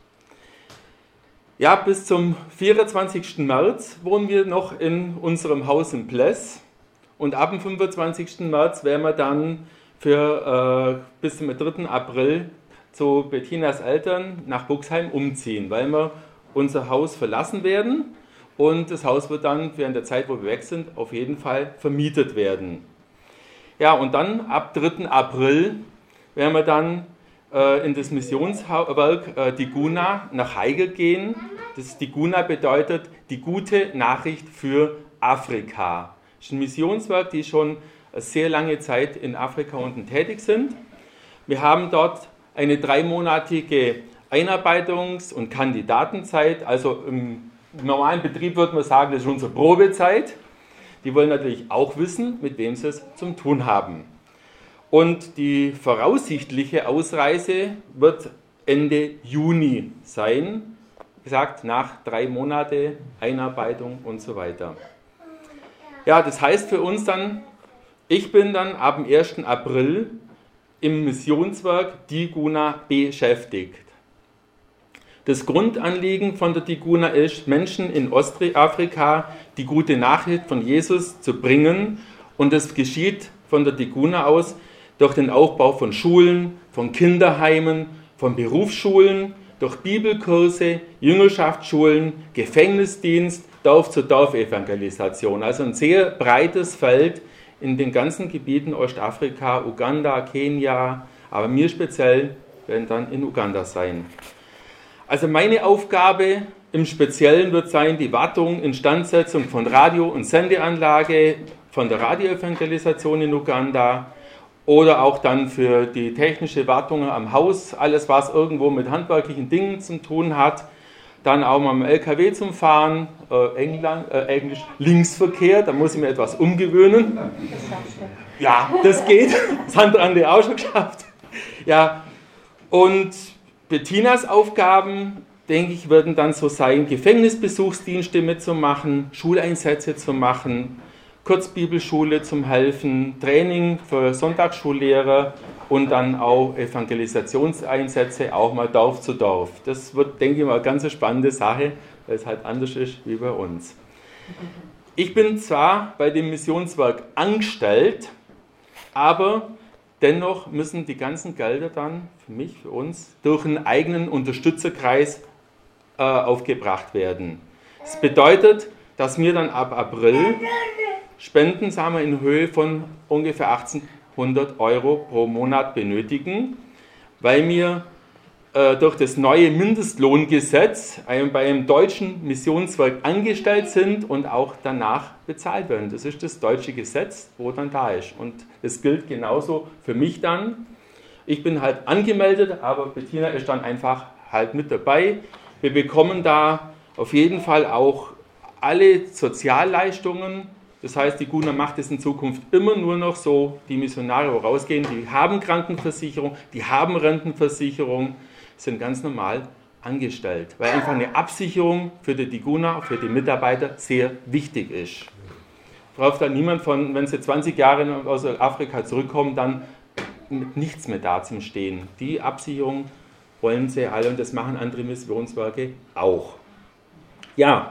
Ja, bis zum vierundzwanzigsten März wohnen wir noch in unserem Haus in Pless und ab dem fünfundzwanzigsten März werden wir dann für äh, bis zum dritten April zu Bettinas Eltern nach Buxheim umziehen, weil wir unser Haus verlassen werden und das Haus wird dann während der Zeit, wo wir weg sind, auf jeden Fall vermietet werden. Ja, und dann ab dritten April werden wir dann äh, in das Missionswerk äh, Diguna nach Heige gehen. Das Diguna bedeutet die gute Nachricht für Afrika. Das ist ein Missionswerk, die schon sehr lange Zeit in Afrika unten tätig sind. Wir haben dort eine dreimonatige Einarbeitungs- und Kandidatenzeit, also im normalen Betrieb würde man sagen, das ist unsere Probezeit. Die wollen natürlich auch wissen, mit wem sie es zu tun haben. Und die voraussichtliche Ausreise wird Ende Juni sein, wie gesagt, nach drei Monaten Einarbeitung und so weiter. Ja, das heißt für uns dann, ich bin dann ab dem ersten April im Missionswerk Diguna beschäftigt. Das Grundanliegen von der Diguna ist, Menschen in Ostafrika die gute Nachricht von Jesus zu bringen und das geschieht von der Diguna aus durch den Aufbau von Schulen, von Kinderheimen, von Berufsschulen, durch Bibelkurse, Jüngerschaftsschulen, Gefängnisdienst, Dorf-zu-Dorf-Evangelisation. Also ein sehr breites Feld in den ganzen Gebieten Ostafrika, Uganda, Kenia, aber mir speziell werden dann in Uganda sein. Also meine Aufgabe im Speziellen wird sein, die Wartung, Instandsetzung von Radio- und Sendeanlage, von der Radioevangelisation in Uganda oder auch dann für die technische Wartung am Haus, alles was irgendwo mit handwerklichen Dingen zu tun hat. Dann auch mal mit dem L K W zum Fahren, äh, England, äh, Englisch Linksverkehr, da muss ich mir etwas umgewöhnen. Ja, das geht, das hat Andi auch schon geschafft. Ja, und Bettinas Aufgaben, denke ich, würden dann so sein, Gefängnisbesuchsdienste mitzumachen, Schuleinsätze zu machen, Kurzbibelschule zum Helfen, Training für Sonntagsschullehrer und dann auch Evangelisationseinsätze, auch mal Dorf zu Dorf. Das wird, denke ich mal, eine ganz spannende Sache, weil es halt anders ist wie bei uns. Ich bin zwar bei dem Missionswerk angestellt, aber dennoch müssen die ganzen Gelder dann für mich, für uns, durch einen eigenen Unterstützerkreis äh, aufgebracht werden. Das bedeutet, dass wir dann ab April Spenden, sagen wir, in Höhe von ungefähr achtzehnhundert Euro pro Monat benötigen, weil wir äh, durch das neue Mindestlohngesetz ein, bei einem deutschen Missionswerk angestellt sind und auch danach bezahlt werden. Das ist das deutsche Gesetz, wo dann da ist. Und das gilt genauso für mich dann. Ich bin halt angemeldet, aber Bettina ist dann einfach halt mit dabei. Wir bekommen da auf jeden Fall auch alle Sozialleistungen. Das heißt, die Diguna macht es in Zukunft immer nur noch so, die Missionare, wo rausgehen, die haben Krankenversicherung, die haben Rentenversicherung, sind ganz normal angestellt, weil einfach eine Absicherung für die Diguna, für die Mitarbeiter sehr wichtig ist. Braucht da niemand von, wenn sie zwanzig Jahre aus Afrika zurückkommen, dann mit nichts mehr da zum Stehen. Die Absicherung wollen sie alle und das machen andere Missionswerke auch. Ja,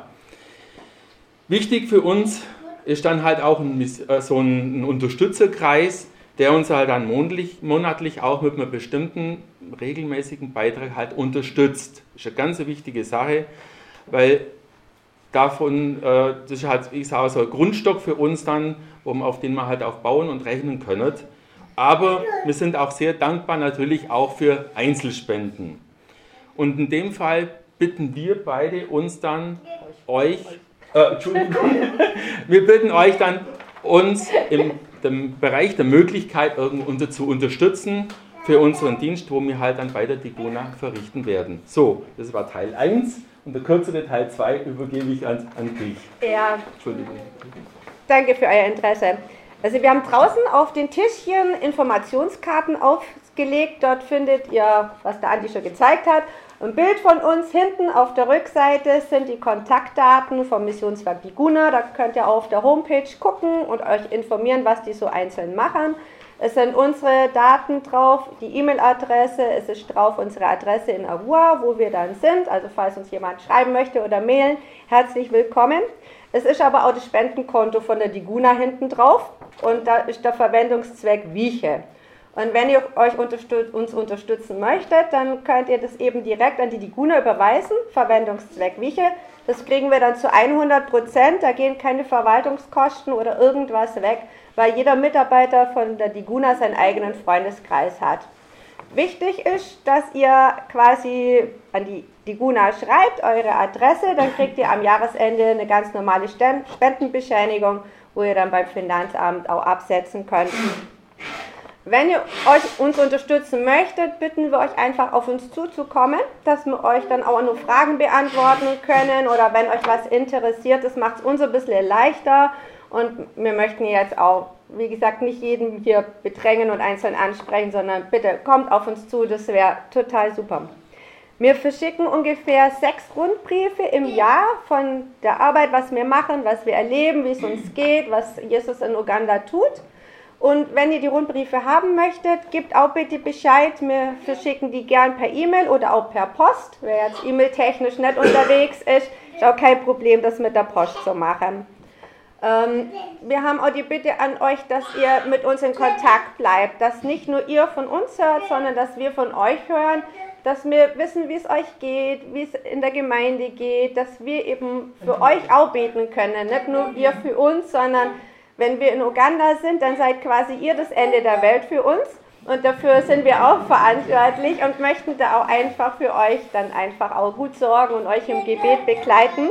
wichtig für uns ist dann halt auch ein, so ein Unterstützerkreis, der uns halt dann monatlich, monatlich auch mit einem bestimmten regelmäßigen Beitrag halt unterstützt. Das ist eine ganz wichtige Sache, weil davon, äh, das ist halt, wie gesagt, so ein Grundstock für uns dann, um, auf den wir halt auch bauen und rechnen können. Aber wir sind auch sehr dankbar natürlich auch für Einzelspenden. Und in dem Fall bitten wir beide uns dann, euch, äh, Entschuldigung, wir bitten euch dann, uns im dem Bereich der Möglichkeit irgendwie zu unterstützen für unseren Dienst, wo wir halt dann bei der Diguna verrichten werden. So, das war Teil eins und der kürzere Teil zwei übergebe ich an, an dich. Ja, Entschuldigung. Danke für euer Interesse. Also wir haben draußen auf den Tischchen Informationskarten aufgelegt. Dort findet ihr, was der Andi schon gezeigt hat, ein Bild von uns. Hinten auf der Rückseite sind die Kontaktdaten vom Missionswerk Diguna. Da könnt ihr auf der Homepage gucken und euch informieren, was die so einzeln machen. Es sind unsere Daten drauf, die E-Mail-Adresse, es ist drauf unsere Adresse in Arua, wo wir dann sind. Also falls uns jemand schreiben möchte oder mailen, herzlich willkommen. Es ist aber auch das Spendenkonto von der Diguna hinten drauf und da ist der Verwendungszweck Wieche. Und wenn ihr euch unterstütz, uns unterstützen möchtet, dann könnt ihr das eben direkt an die Diguna überweisen, Verwendungszweck Wieche. Das kriegen wir dann zu hundert Prozent, da gehen keine Verwaltungskosten oder irgendwas weg, weil jeder Mitarbeiter von der Diguna seinen eigenen Freundeskreis hat. Wichtig ist, dass ihr quasi an die Diguna schreibt, eure Adresse, dann kriegt ihr am Jahresende eine ganz normale Spendenbescheinigung, wo ihr dann beim Finanzamt auch absetzen könnt. Wenn ihr euch, uns unterstützen möchtet, bitten wir euch einfach auf uns zuzukommen, dass wir euch dann auch noch Fragen beantworten können oder wenn euch was interessiert, das macht es uns ein bisschen leichter und wir möchten jetzt auch, wie gesagt, nicht jeden hier bedrängen und einzeln ansprechen, sondern bitte kommt auf uns zu, das wäre total super. Wir verschicken ungefähr sechs Rundbriefe im Jahr von der Arbeit, was wir machen, was wir erleben, wie es uns geht, was Jesus in Uganda tut. Und wenn ihr die Rundbriefe haben möchtet, gebt auch bitte Bescheid. Wir verschicken die gern per E-Mail oder auch per Post. Wer jetzt E-Mail-technisch nicht unterwegs ist, ist auch kein Problem, das mit der Post zu machen. Ähm, wir haben auch die Bitte an euch, dass ihr mit uns in Kontakt bleibt. Dass nicht nur ihr von uns hört, sondern dass wir von euch hören. Dass wir wissen, wie es euch geht, wie es in der Gemeinde geht. Dass wir eben für euch auch beten können. Nicht nur wir für uns, sondern wenn wir in Uganda sind, dann seid quasi ihr das Ende der Welt für uns und dafür sind wir auch verantwortlich und möchten da auch einfach für euch dann einfach auch gut sorgen und euch im Gebet begleiten.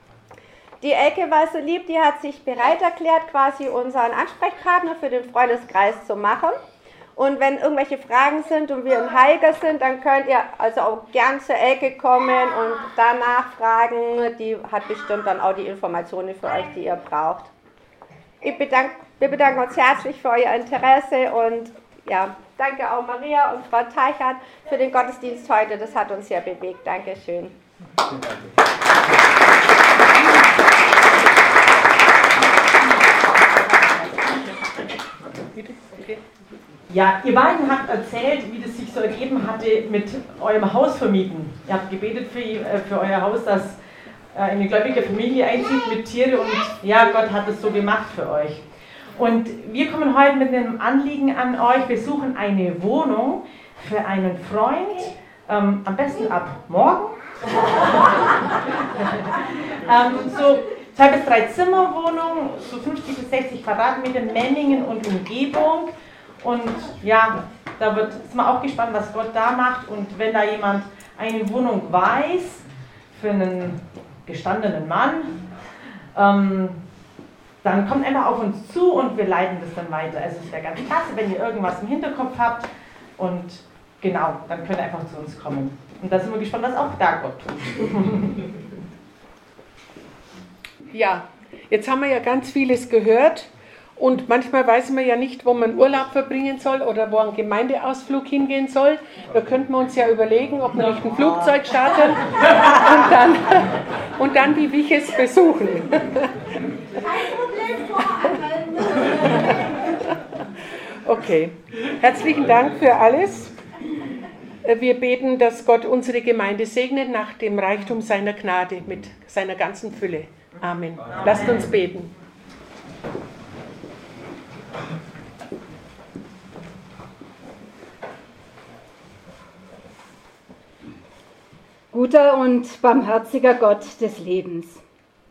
Die Elke war so lieb, die hat sich bereit erklärt, quasi unseren Ansprechpartner für den Freundeskreis zu machen. Und wenn irgendwelche Fragen sind und wir in Heiger sind, dann könnt ihr also auch gern zur Elke kommen und danach fragen. Die hat bestimmt dann auch die Informationen für euch, die ihr braucht. Ich bedanke, wir bedanken uns herzlich für euer Interesse und ja, danke auch Maria und Frau Teichert für den Gottesdienst heute. Das hat uns sehr bewegt. Dankeschön. Ja, ihr beiden habt erzählt, wie das sich so ergeben hatte mit eurem Hausvermieten. Ihr habt gebetet für, für euer Haus, dass eine gläubige Familie einzieht mit Tiere und ja, Gott hat es so gemacht für euch. Und wir kommen heute mit einem Anliegen an euch. Wir suchen eine Wohnung für einen Freund, ähm, am besten ab morgen. ähm, so zwei bis drei Zimmerwohnung, so fünfzig bis sechzig Quadratmeter, Menningen und Umgebung. Und ja, da wird, ist man auch gespannt, was Gott da macht. Und wenn da jemand eine Wohnung weiß für einen gestandenen Mann, ähm, dann kommt einfach auf uns zu und wir leiten das dann weiter. Also es wäre ganz klasse, wenn ihr irgendwas im Hinterkopf habt und genau, dann könnt ihr einfach zu uns kommen. Und da sind wir gespannt, was auch da Gott tut. Ja, jetzt haben wir ja ganz vieles gehört und manchmal weiß man ja nicht, wo man Urlaub verbringen soll oder wo ein Gemeindeausflug hingehen soll. Da könnten wir uns ja überlegen, ob wir nicht ein Flugzeug starten und dann, und dann die Wiches besuchen. Okay, herzlichen Dank für alles. Wir beten, dass Gott unsere Gemeinde segnet nach dem Reichtum seiner Gnade mit seiner ganzen Fülle. Amen. Lasst uns beten. Guter und barmherziger Gott des Lebens,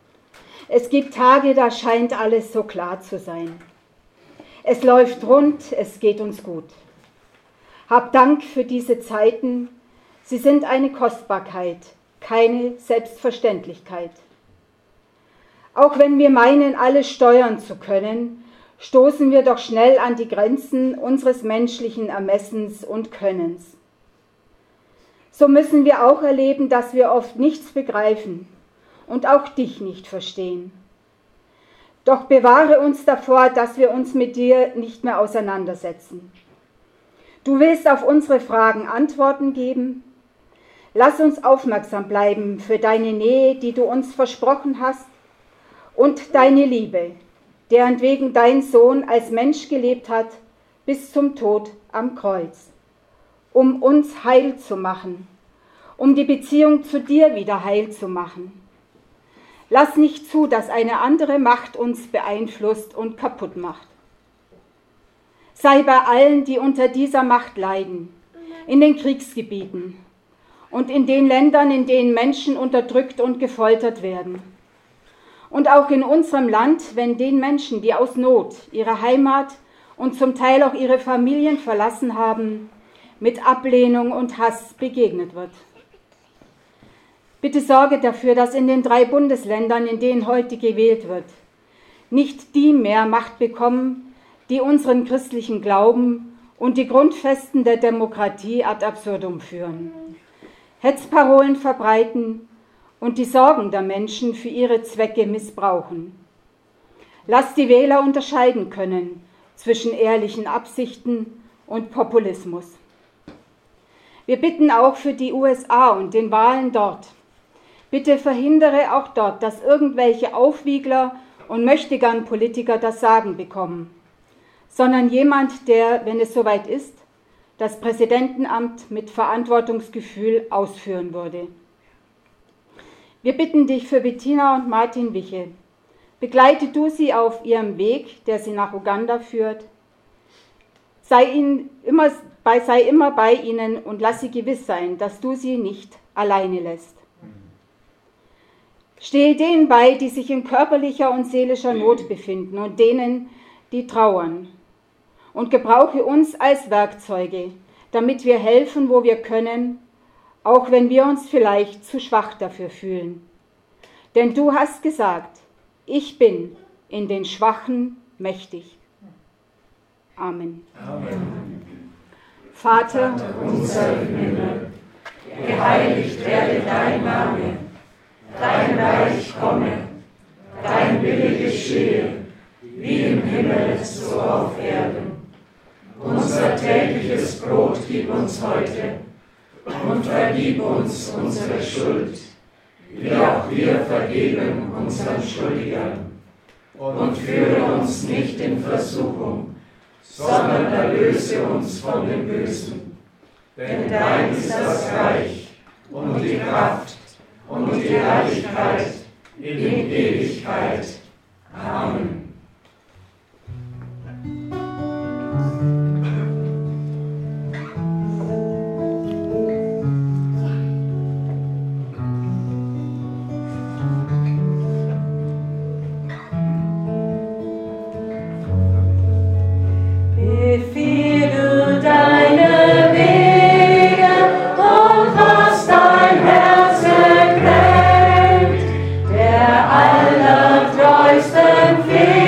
Es gibt Tage, da scheint alles so klar zu sein. Es läuft rund, es geht uns gut. Hab Dank für diese Zeiten, sie sind eine Kostbarkeit, keine Selbstverständlichkeit. Auch wenn wir meinen, alles steuern zu können, stoßen wir doch schnell an die Grenzen unseres menschlichen Ermessens und Könnens. So müssen wir auch erleben, dass wir oft nichts begreifen und auch dich nicht verstehen. Doch bewahre uns davor, dass wir uns mit dir nicht mehr auseinandersetzen. Du willst auf unsere Fragen Antworten geben. Lass uns aufmerksam bleiben für deine Nähe, die du uns versprochen hast, und deine Liebe, deren wegen dein Sohn als Mensch gelebt hat bis zum Tod am Kreuz, um uns heil zu machen, um die Beziehung zu dir wieder heil zu machen. Lass nicht zu, dass eine andere Macht uns beeinflusst und kaputt macht. Sei bei allen, die unter dieser Macht leiden, in den Kriegsgebieten und in den Ländern, in denen Menschen unterdrückt und gefoltert werden. Und auch in unserem Land, wenn den Menschen, die aus Not ihre Heimat und zum Teil auch ihre Familien verlassen haben, mit Ablehnung und Hass begegnet wird. Bitte sorge dafür, dass in den drei Bundesländern, in denen heute gewählt wird, nicht die mehr Macht bekommen, die unseren christlichen Glauben und die Grundfesten der Demokratie ad absurdum führen, Hetzparolen verbreiten und die Sorgen der Menschen für ihre Zwecke missbrauchen. Lass die Wähler unterscheiden können zwischen ehrlichen Absichten und Populismus. Wir bitten auch für die U S A und den Wahlen dort. Bitte verhindere auch dort, dass irgendwelche Aufwiegler und Möchtegern-Politiker das Sagen bekommen, sondern jemand, der, wenn es soweit ist, das Präsidentenamt mit Verantwortungsgefühl ausführen würde. Wir bitten dich für Bettina und Martin Wiche. Begleite du sie auf ihrem Weg, der sie nach Uganda führt. Sei, ihnen immer, sei immer bei ihnen und lass sie gewiss sein, dass du sie nicht alleine lässt. Stehe denen bei, die sich in körperlicher und seelischer Not befinden und denen, die trauern. Und gebrauche uns als Werkzeuge, damit wir helfen, wo wir können, auch wenn wir uns vielleicht zu schwach dafür fühlen. Denn du hast gesagt, ich bin in den Schwachen mächtig. Amen. Amen. Vater, Vater unser im Himmel, geheiligt werde dein Name. Dein Reich komme, dein Wille geschehe, wie im Himmel, so auf Erden. Unser tägliches Brot gib uns heute und vergib uns unsere Schuld, wie auch wir vergeben unseren Schuldigern. Und führe uns nicht in Versuchung, sondern erlöse uns von dem Bösen. Denn dein ist das Reich und die Kraft und die Herrlichkeit in Ewigkeit. Amen. Befiehl du deine Wege und was dein Herz ergreift, der allertreusten Fehler.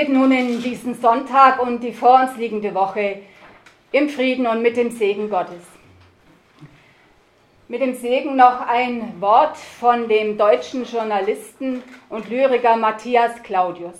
geht nun in diesen Sonntag und die vor uns liegende Woche im Frieden und mit dem Segen Gottes. Mit dem Segen noch ein Wort von dem deutschen Journalisten und Lyriker Matthias Claudius.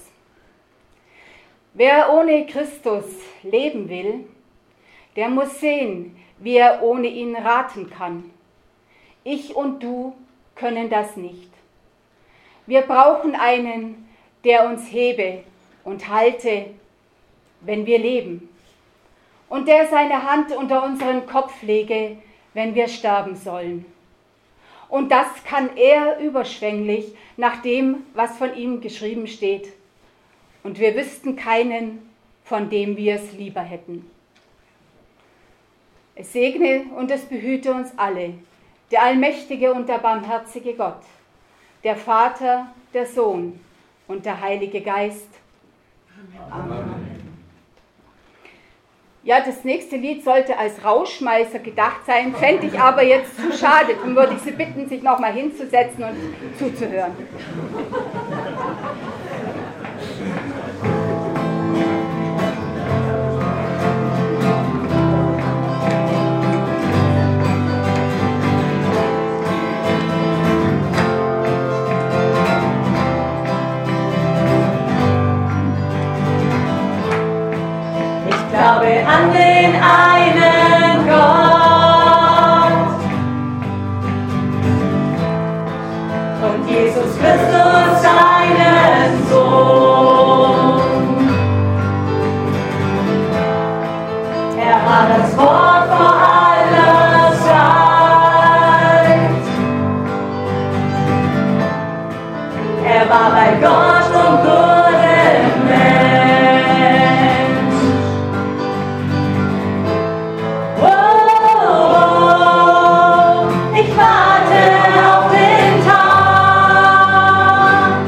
Wer ohne Christus leben will, der muss sehen, wie er ohne ihn raten kann. Ich und du können das nicht. Wir brauchen einen, der uns hebe und halte, wenn wir leben, und der seine Hand unter unseren Kopf lege, wenn wir sterben sollen. Und das kann er überschwänglich nach dem, was von ihm geschrieben steht. Und wir wüssten keinen, von dem wir es lieber hätten. Es segne und es behüte uns alle, der allmächtige und der barmherzige Gott, der Vater, der Sohn und der Heilige Geist. Amen. Amen. Ja, das nächste Lied sollte als Rauschmeißer gedacht sein, fände ich aber jetzt zu schade. Dann würde ich Sie bitten, sich nochmal hinzusetzen und zuzuhören. Ich glaube an den einen Gott und Jesus Christus, seinen Sohn. Er war das Wort vor aller Zeit. Er war bei Gott und wurde Mensch. Ich warte auf den Tag,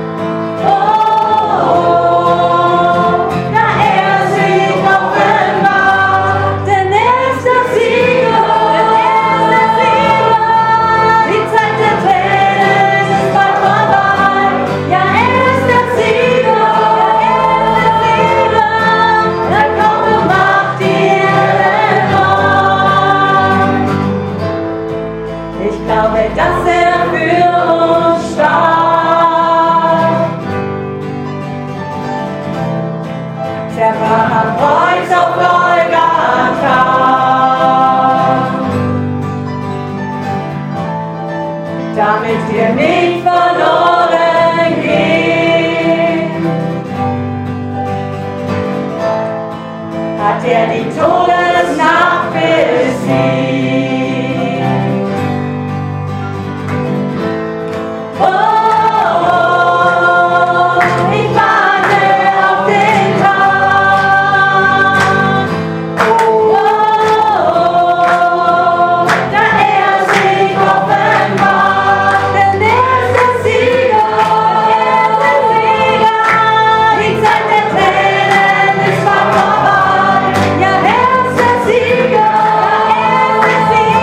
oh, da er sich offenbart, denn er ist der Sieger, denn er ist der Sieger. Die Zeit der Tränen ist bald vorbei, ja er ist der Sieger, ja er ist der Sieger. Er kommt und macht die Erde neu. Ich glaube, dass er für uns starb. Zerbrach am Kreuz auf Golgatha. Damit wir nicht verloren gehen, hat er die Todesmacht besiegt. Oh, ich warte auf den Tag, oh, da er sich offenbart, denn er ist der Sieger, er ist der Sieger. Die Zeit der Tränen ist bald vorbei, ja er ist der Sieger, er ist der Sieger.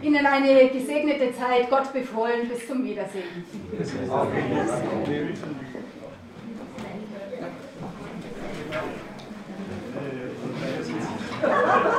Ihnen eine gesegnete Zeit, Gott befohlen, bis zum Wiedersehen. Ja.